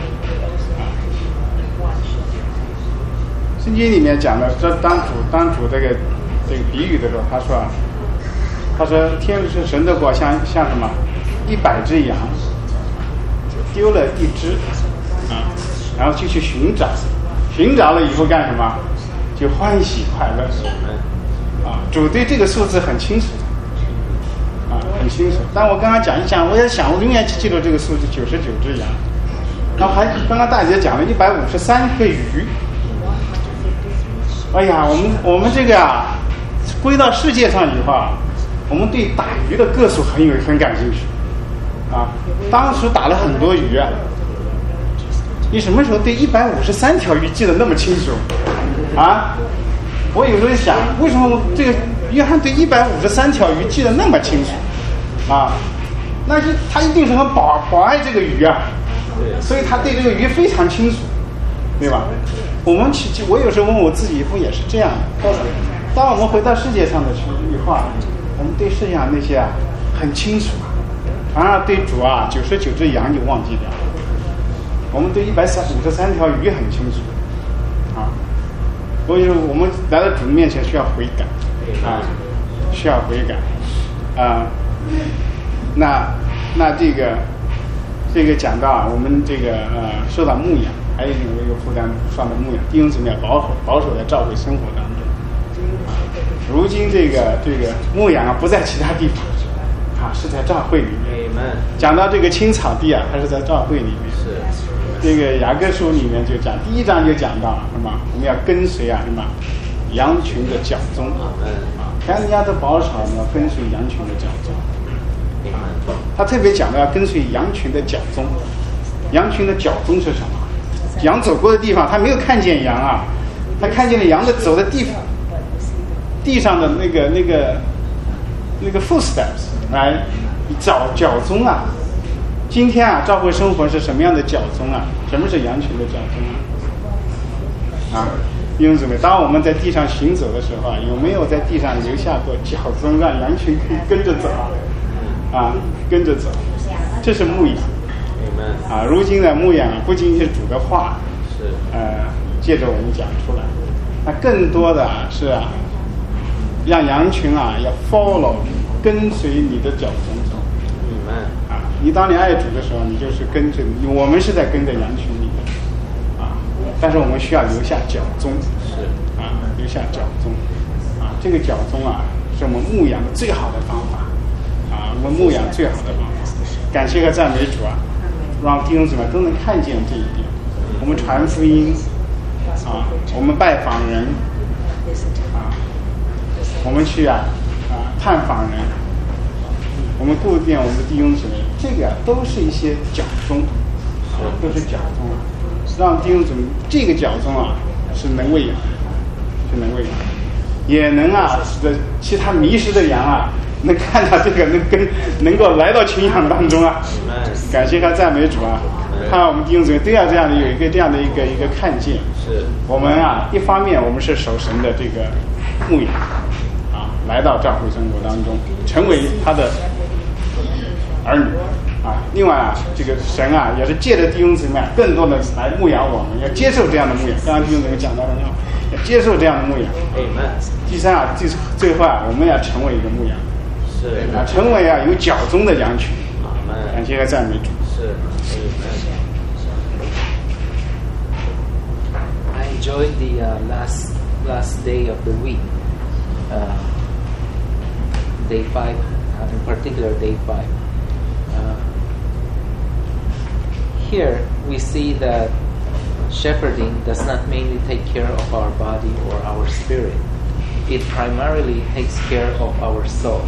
圣经里面讲的，当主这个比喻的时候，他说天是神的国像什么？100只羊丢了1只然后就去寻找了以后干什么？就欢喜快乐主对这个数字很清楚很清楚。但我刚刚讲一讲，我永远记住这个数字99只羊。然后刚刚大姐讲了153个鱼。哎呀，我们这个归到世界上以后我们对打鱼的个数很感兴趣当时打了很多鱼你什么时候对153条鱼记得那么清楚我有时候想，为什么这个约翰对153条鱼记得那么清楚那就他一定是很宝爱这个鱼所以他对这个鱼非常清楚，对吧？我有时候问我自己，不也是这样的？当我们回到世界上的时候我们对世界上那些很清楚，反而对主99只羊就忘记掉了。我们对153条鱼很清楚所以我们来到主面前需要悔改需要悔改那这个讲到我们这个受到牧养，还有一个负担上的牧养，弟兄姊妹保守在教会生活当中如今这个牧养不在其他地方啊，是在教会里面。讲到这个青草地啊，还是在教会里面。 是。 这个雅各书里面就讲，第1章就讲到什么？我们要跟随啊什么羊群的脚踪啊，看人家的保守，要跟随羊群的脚踪。他特别讲到要跟随羊群的脚踪，羊群的脚踪是什么？羊走过的地方，他没有看见羊啊，他看见了羊的走的地上的那个 footsteps 来找脚踪啊。今天啊，教会生活是什么样的脚踪啊？什么是羊群的脚踪啊？弟兄姊妹，当我们在地上行走的时候啊，有没有在地上留下过脚踪，让羊群可以跟着走啊？跟着走，这是牧养。啊，如今的牧养不仅仅是主的话，借着我们讲出来，那更多的是啊，让羊群啊要 follow 跟随你的脚踪走。啊，你当你爱主的时候，你就是跟着，我们是在跟着羊群里面啊，但是我们需要留下脚踪，留下脚踪啊，这个脚踪啊是我们牧养的最好的方法啊，我们牧养最好的方法。感谢和赞美主啊，让弟兄姊妹都能看见这一点。我们传福音啊，我们拜访人啊，我们去探访人，我们顾念我们的弟兄姊妹，这个都是一些脚踪啊，都是脚踪啊，让弟兄姊妹这个脚踪啊是能喂养，是能喂养，也能啊使得其他迷失的羊啊能看到这个，能够来到群羊当中啊。感谢和赞美主啊！看我们弟兄姊妹都要这样的有一个这样的一个看见。是我们啊，一方面我们是守神的这个牧养啊，来到教会生活当中，成为他的儿女啊。另外啊，这个神啊也是借着弟兄姊妹更多的来牧养我们，要接受这样的牧养。刚刚弟兄姊妹讲到很好，要接受这样的牧养。第三啊，最后啊，我们要成为一个牧养。是啊，成为啊有脚踪的羊群。感谢和赞美主。是。 I enjoyed the last day of the week, day 5, in particular day 5. Here we see that shepherding does not mainly take care of our body or our spirit. It primarily takes care of our soul.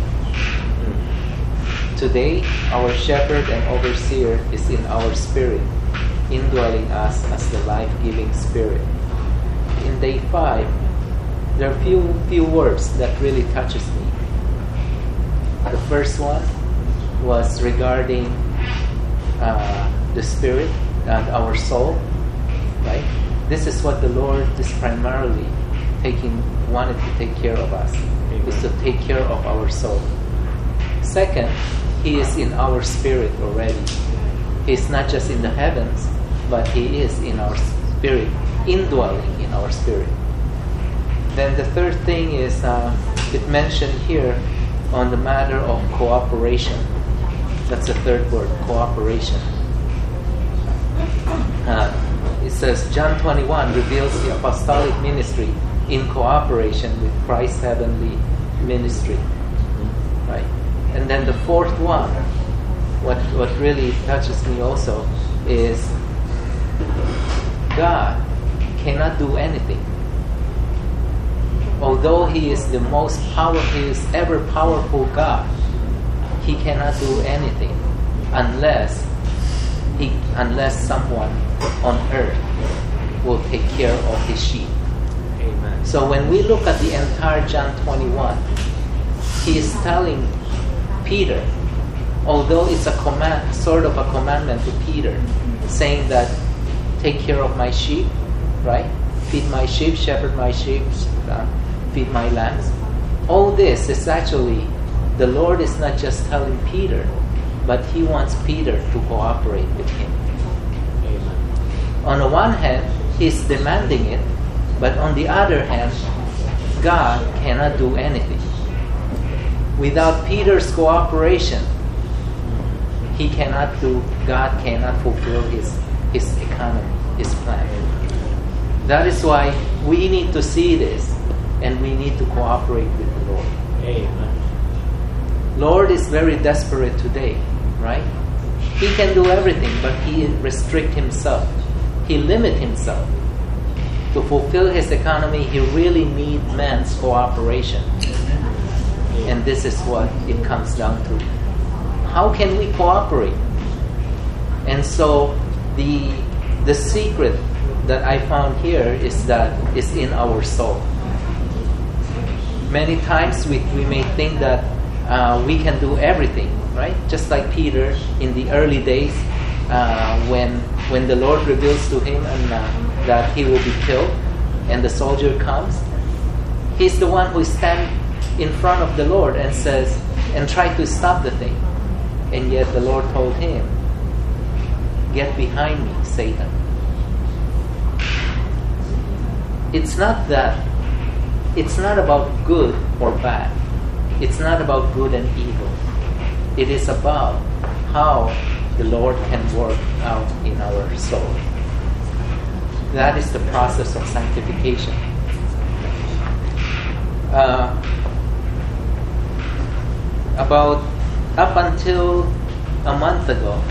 Today, our shepherd and overseer is in our spirit, indwelling us as the life-giving spirit. In day 5, there are few words that really touches me. The first one was regarding the spirit and our soul, right? This is what the Lord is primarily wanted to take care of us, is to take care of our soul. Second, He is in our spirit already. He is not just in the heavens, but He is in our spirit, indwelling in our spirit. Then the third thing is it mentioned here on the matter of cooperation. That's the third word, cooperation. It says John 21 reveals the apostolic ministry in cooperation with Christ's heavenly ministry. Right? And then the fourth one, what really touches me also is God cannot do anything. Although He is the most powerful, He is ever powerful God, He cannot do anything unless someone on earth will take care of His sheep. Amen. So when we look at the entire John 21, He is telling Peter, although it's a command, sort of a commandment to Peter, saying that take care of my sheep, right? Feed my sheep, shepherd my sheep, feed my lambs. All this is actually, the Lord is not just telling Peter, but He wants Peter to cooperate with Him. Amen. On the one hand, He's demanding it, but on the other hand, God cannot do anything. Without Peter's cooperation, God cannot fulfill His economy, His plan. That is why we need to see this, and we need to cooperate with the Lord. Amen. Lord is very desperate today, right? He can do everything, but he restricts himself. He limits himself. To fulfill his economy, he really needs man's cooperation. And this is what it comes down to. How can we cooperate? And so the secret that I found here is that it's in our soul. Many times we may think that we can do everything, right? Just like Peter in the early days when the Lord reveals to him that he will be killed and the soldier comes, he's the one who stands in front of the Lord and says, and try to stop the thing. And yet the Lord told him, "Get behind me, Satan." It's not about good or bad. It's not about good and evil. It is about how the Lord can work out in our soul. That is the process of sanctification. About up until a month ago,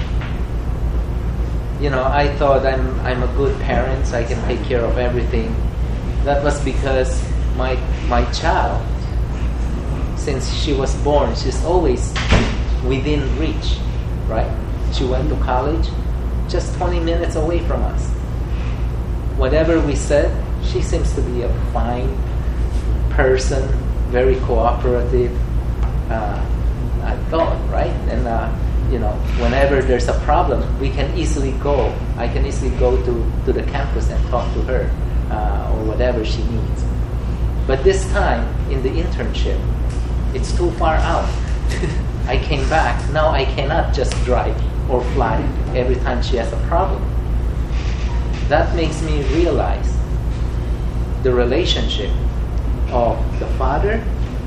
I thought I'm a good parent, so I can take care of everything. That was because my child, since she was born, she's always within reach, right? She went to college, just 20 minutes away from us. Whatever we said, she seems to be a fine person, very cooperative. I thought, right? And whenever there's a problem, we can easily go. I can easily go to the campus and talk to her or whatever she needs. But this time in the internship, it's too far out. I came back. Now I cannot just drive or fly every time she has a problem. That makes me realize the relationship of the father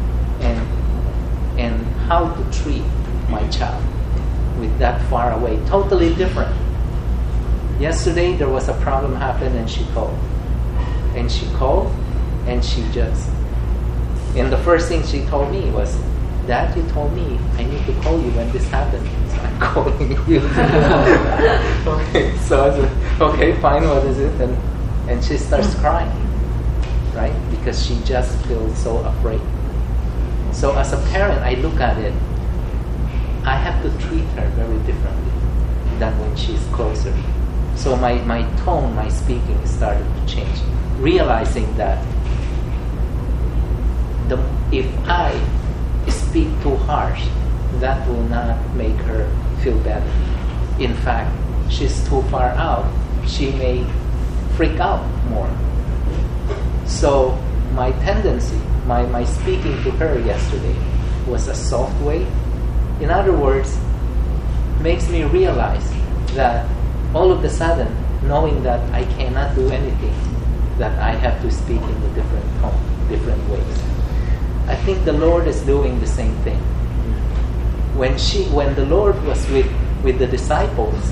and how to treat my child with that far away. Totally different. Yesterday there was a problem happened and she called. And she called and she just... And the first thing she told me was, "Dad, you told me I need to call you when this happened. So I'm calling you." Okay, so I said, "Okay, fine, what is it?" And she starts crying, right? Because she just feels so afraid. So as a parent, I look at it, I have to treat her very differently than when she's closer. So my tone, my speaking started to change. Realizing that if I speak too harsh, that will not make her feel better. In fact, she's too far out, she may freak out more. So my tendency, my speaking to her yesterday was a soft way. In other words, makes me realize that all of a sudden, knowing that I cannot do anything, that I have to speak in a different tone, different ways. I think the Lord is doing the same thing. When the Lord was with the disciples,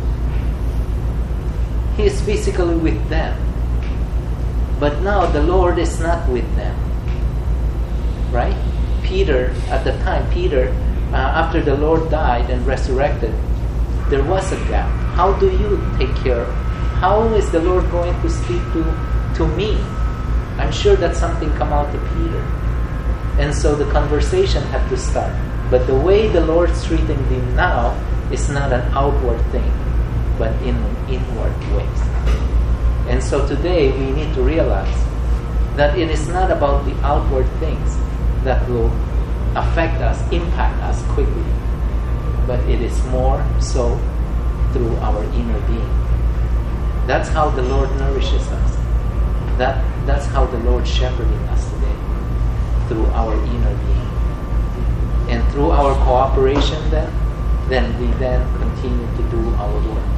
He is physically with them. But now the Lord is not with them. Right? Peter, at the time, after the Lord died and resurrected, there was a gap. How do you take care of? How is the Lord going to speak to me? I'm sure that something come out to Peter. And so the conversation had to start. But the way the Lord's treating them now is not an outward thing, but in inward ways. And so today we need to realize that it is not about the outward things that will affect us, impact us quickly, but it is more so through our inner being. That's how the Lord nourishes us. That's how the Lord shepherding us today, through our inner being. And through our cooperation then we then continue to do our work.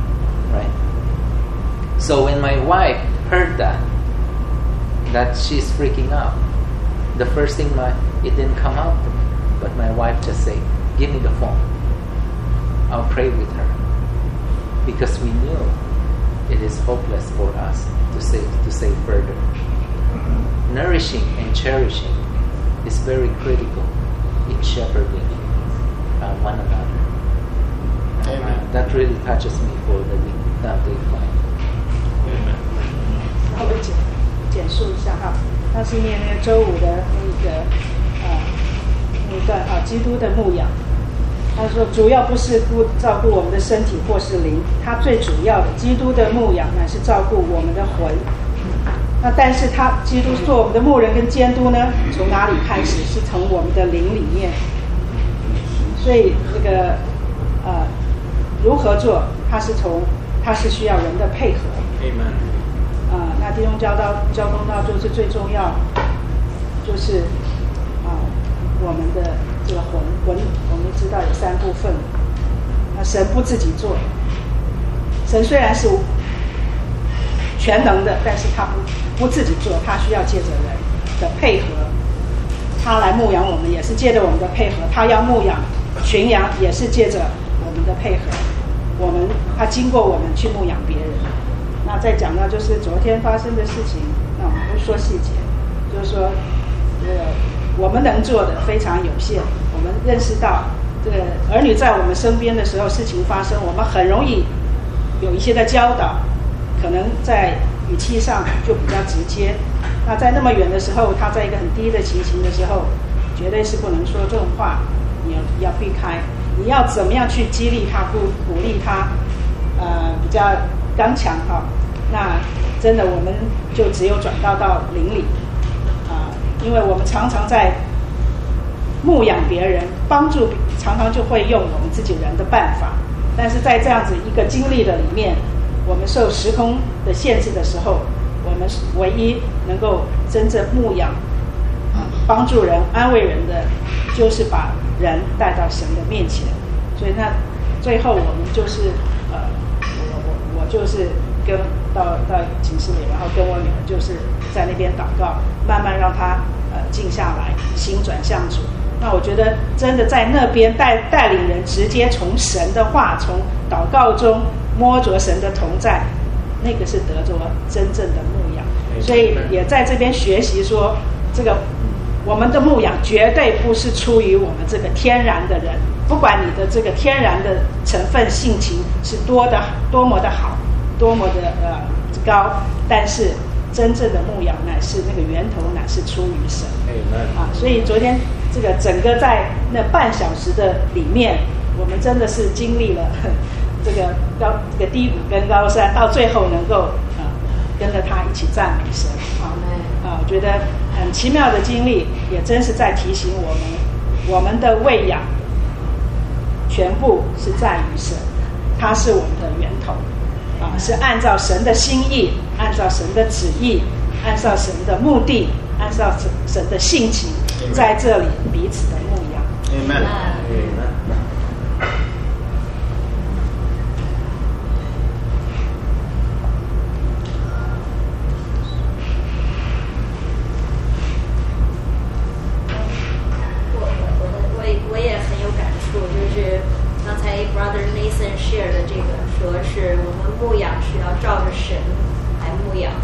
Right? So when my wife heard that she's freaking out, the first thing it didn't come out to me, but my wife just said, "Give me the phone. I'll pray with her." Because we knew it is hopeless for us to say further. Nourishing and cherishing is very critical in shepherding one another. That really touches me for the daily life. 我简述一下哈，他是念那个周五的那一段啊，基督的牧养。他说，主要不是照顾我们的身体或是灵，他最主要的基督的牧养乃是照顾我们的魂。那但是基督做我们的牧人跟监督呢，从哪里开始？是从我们的灵里面。所以那个如何做，他是需要人的配合。 Amen. 那弟兄交通道就是最重要，就是我们的这个魂，我们知道有3部分。那神不自己做，神虽然是全能的，但是他不自己做，他需要借着人的配合，他来牧养我们，也是借着我们的配合。他要牧养群羊，也是借着我们的配合。他经过我们去牧养别人。那再讲到就是昨天发生的事情，那我们不说细节，就是说我们能做的非常有限。我们认识到这个儿女在我们身边的时候，事情发生，我们很容易有一些的教导，可能在语气上就比较直接。那在那么远的时候，他在一个很低的情形的时候，绝对是不能说这种话，你要避开。你要怎么样去激励他，鼓励他，比较刚强哈。那真的我们就只有转到灵里因为我们常常在牧养别人，帮助，常常就会用我们自己人的办法。但是在这样子一个经历的里面，我们受时空的限制的时候，我们唯一能够真正牧养、帮助人、安慰人的，就是把人带到神的面前。所以那最后我们就是我就是到寝室里，然后跟我女儿就是在那边祷告，慢慢让她静下来，心转向主。那我觉得真的在那边带领人直接从神的话，从祷告中摸着神的同在，那个是得着真正的牧养。所以也在这边学习说，这个我们的牧养绝对不是出于我们这个天然的人，不管你的这个天然的成分性情是多么的好，多么的高，但是真正的牧养乃是那个源头乃是出于神。所以昨天这个整个在那半小时的里面，我们真的是经历了这个低谷跟高山，到最后能够跟着他一起赞美神。我觉得很奇妙的经历，也真是在提醒我们的喂养全部是在于神，他是我们的源头是按照神的心意，按照神的旨意，按照神的目的，按照神的性情，在这里彼此的牧养。 Amen. 我也很有感触，就是刚才 Brother Nathan share 的这个，说是我们牧养是要照着神来牧养。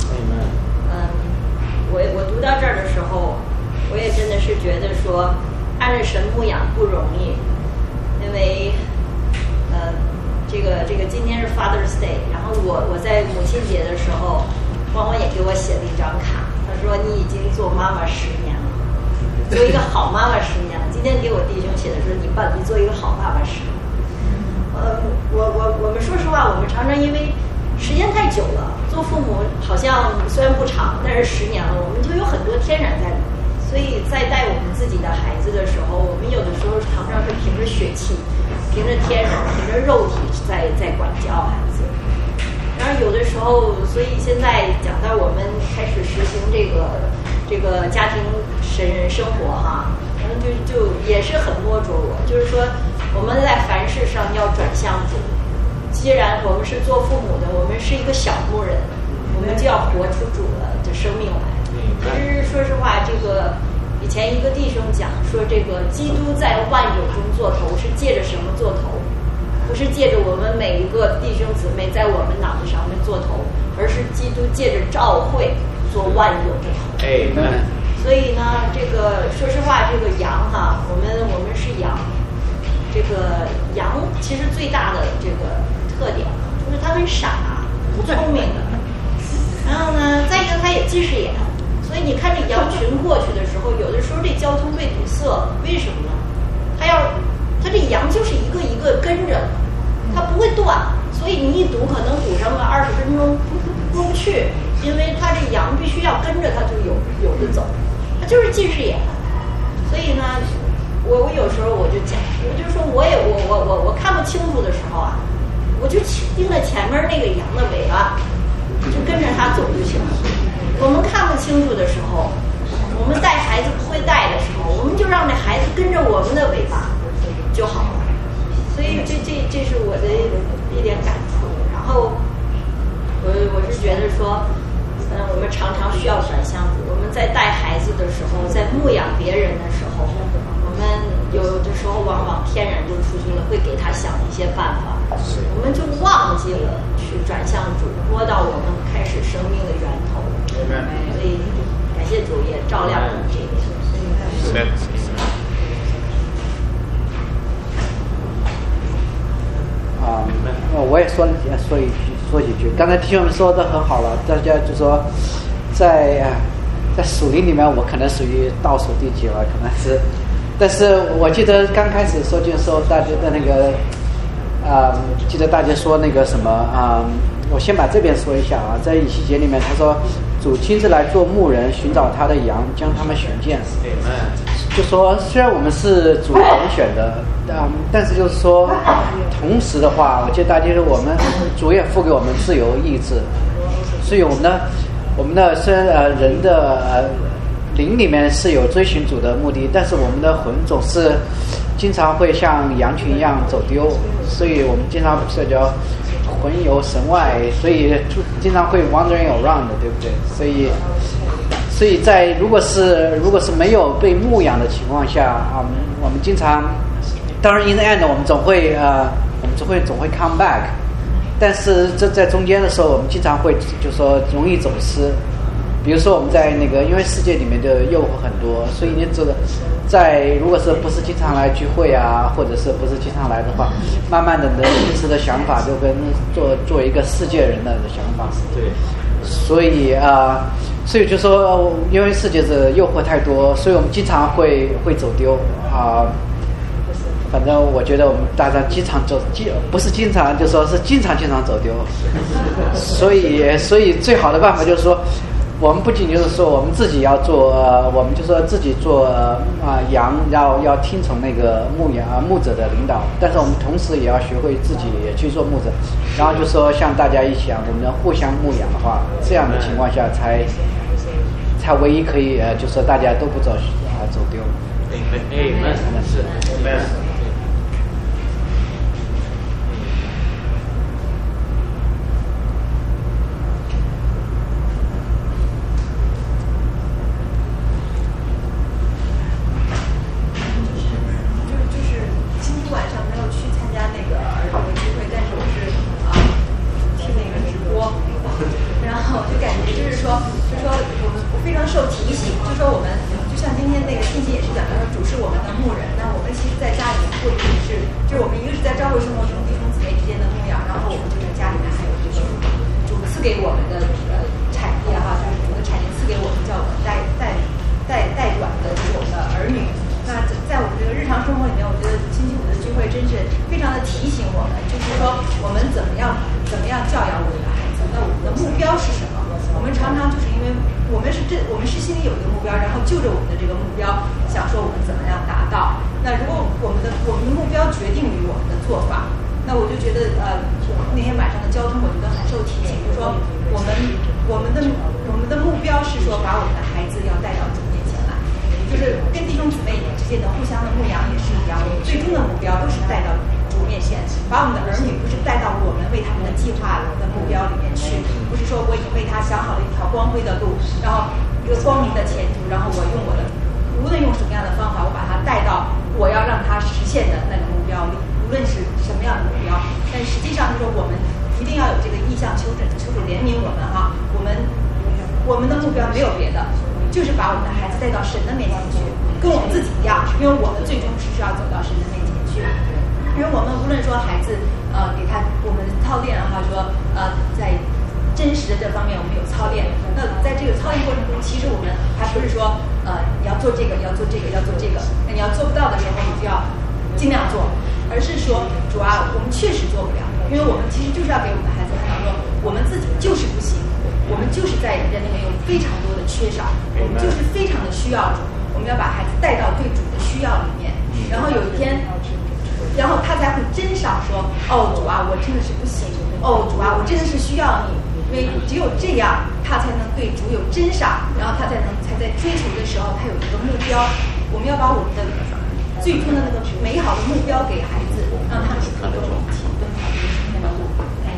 我读到这儿的时候，我也真的是觉得说，按着神牧养不容易，因为这个今天是 Father's Day， 然后我在母亲节的时候，光也给我写了一张卡，他说你已经做妈妈10年了，做一个好妈妈10年了。今天给我弟兄写的说你做一个好爸爸10年。我们说实话，我们常常因为时间太久了，做父母好像虽然不长，但是10年了，我们就有很多天然在里面。所以在带我们自己的孩子的时候，我们有的时候常常是凭着血气，凭着天然，凭着肉体在管教孩子。然后有的时候，所以现在讲到我们开始实行这个家庭生活哈，然后就也是很摸着我，就是说我们在凡事上要转向主。既然我们是做父母的，我们是一个小牧人，我们就要活出主的生命来。其实说实话，这个以前一个弟兄讲说，这个基督在万有中做头，是借着什么做头？不是借着我们每一个弟兄姊妹在我们脑袋上面做头，而是基督借着教会做万有的头。 所以呢，这个说实话，这个羊哈，我们是羊，这个羊其实最大的这个特点就是它很傻，不聪明的。然后呢，再一个它也近视眼，所以你看这羊群过去的时候，有的时候这交通被堵塞，为什么呢？它这羊就是一个一个跟着，它不会断，所以你一堵可能堵上个20分钟过不去，因为它这羊必须要跟着它就有的走，它就是近视眼。所以呢，我有时候我就讲，我就说我看不清楚的时候啊，我就盯着前面那个羊的尾巴，就跟着它走就行了。我们看不清楚的时候，我们带孩子不会带的时候，我们就让这孩子跟着我们的尾巴就好了。所以这是我的一点感触。然后我是觉得说，我们常常需要转向主。我们在带孩子的时候，在牧养别人的时候，我们有的时候往往天然就出去了，会给他想一些办法，我们就忘记了去转向主，摸到我们开始生命的源头。所以感谢主也照亮了这个。 我也说几句。刚才弟兄们说的很好了，大家就说在属灵里面，我可能属于倒数第几了，可能是。但是我记得刚开始说经的时候，大家的那个记得大家说那个什么我先把这边说一下啊，在以西结里面他说，主亲自来做牧人，寻找他的羊，将他们寻见。就说虽然我们是主人选的，但是就是说，同时的话，我记得大家说我们主也赋给我们自由意志，所以我们的虽然人的灵里面是有追寻主的目的，但是我们的魂总是经常会像羊群一样走丢，所以我们经常不是叫魂游神外，所以经常会 wandering around 的，对不对？所以在如果是没有被牧养的情况下我们经常，当然 in the end 我们总会 come back， 但是这在中间的时候，我们经常会就说容易走失。比如说我们在那个，因为世界里面的诱惑很多，所以你这个如果是不是经常来聚会啊，或者是不是经常来的话，慢慢的你的平时的想法就跟做一个世界人的想法。对。所以就说，因为世界的诱惑太多，所以我们经常会走丢反正我觉得我们大家不是经常，就说是经常走丢。所以最好的办法就是说，我们不仅就是说我们自己要做我们就说自己做羊要听从那个牧者的领导，但是我们同时也要学会自己也去做牧者，然后就说像大家一起我们互相牧养的话，这样的情况下才唯一可以就说大家都不走丢。Amen。是 Amen。 我们的目标没有别的， 就是把我们的孩子带到神的面前去，跟我们自己一样，因为我们最终是需要走到神的面前去。因为我们无论说孩子给他我们操练哈，说在真实的这方面我们有操练，那在这个操练过程中，其实我们还不是说你要做这个，要做这个，要做这个，那你要做不到的时候，你就要尽量做，而是说主啊，我们确实做不了，因为我们其实就是要给我们的孩子看到说，我们自己就是不行，我们就是在人里面有非常多的缺少，我们就是非常的需要主，我们要把孩子带到对主的需要里面，然后有一天，然后他才会真赏说，哦主啊，我真的是不行，哦主啊，我真的是需要你，因为只有这样，他才能对主有真赏，然后他才在追求的时候，他有一个目标。我们要把我们的最终的那个美好的目标给孩子，让他们能够一起奔跑这个生命的路。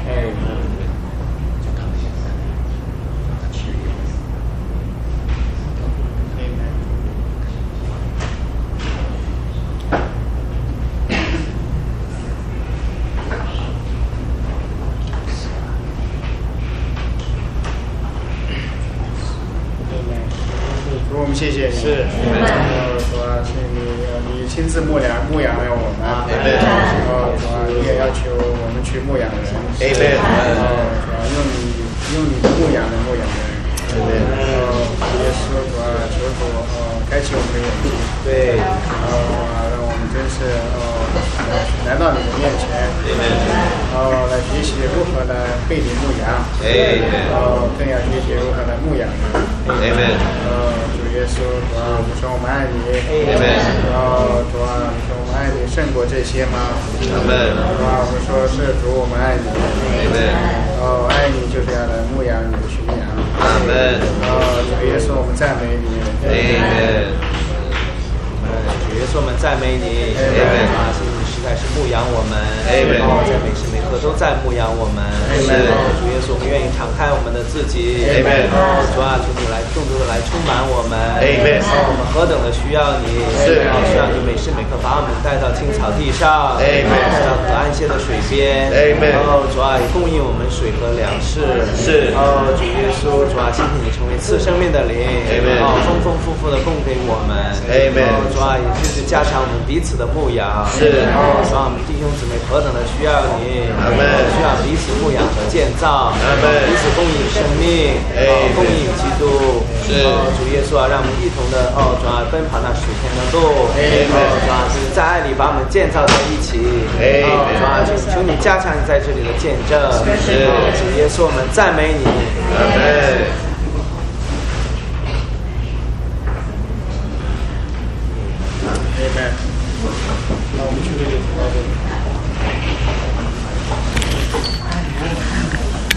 主，我们谢谢你，是，主啊，是你亲自牧养了我们，主啊，你也要求我们去牧养人，主啊，用你的牧养来牧养人，也是主啊，求主开启我们的眼睛，对，让我们真是来到你的面前，来学习如何来被你牧养，更要学习如何来牧养人，主耶稣，主啊，我们说我们爱你，主啊，你说我们爱你胜过这些吗？主啊，我们说是主，我们爱你，爱你就是要来牧养你的群羊，主耶稣，我们赞美你， 主耶稣，我们赞美你，实在是牧养我们，在每时每刻都在牧养我们。主耶稣，我们愿意敞开我们的自己，主啊，求你来更多的来充满我们，我们何等的需要你，需要你每时每刻把我们带到青草地上，带到可安歇的水边，主啊，也供应我们水和粮食，主耶稣，主啊，谢谢你成为赐生命的灵，丰丰富富的供给我们，主啊，也就是加强我们彼此的牧养，主啊，我们弟兄姊妹何等的需要你，需要彼此牧养和建造，彼此供应生命，供应基督，主耶稣啊，让我们一同的主啊奔跑那属天的路，主啊，就是在爱里把我们建造在一起，主啊，求你加强在这里的见证，主耶稣，我们赞美你，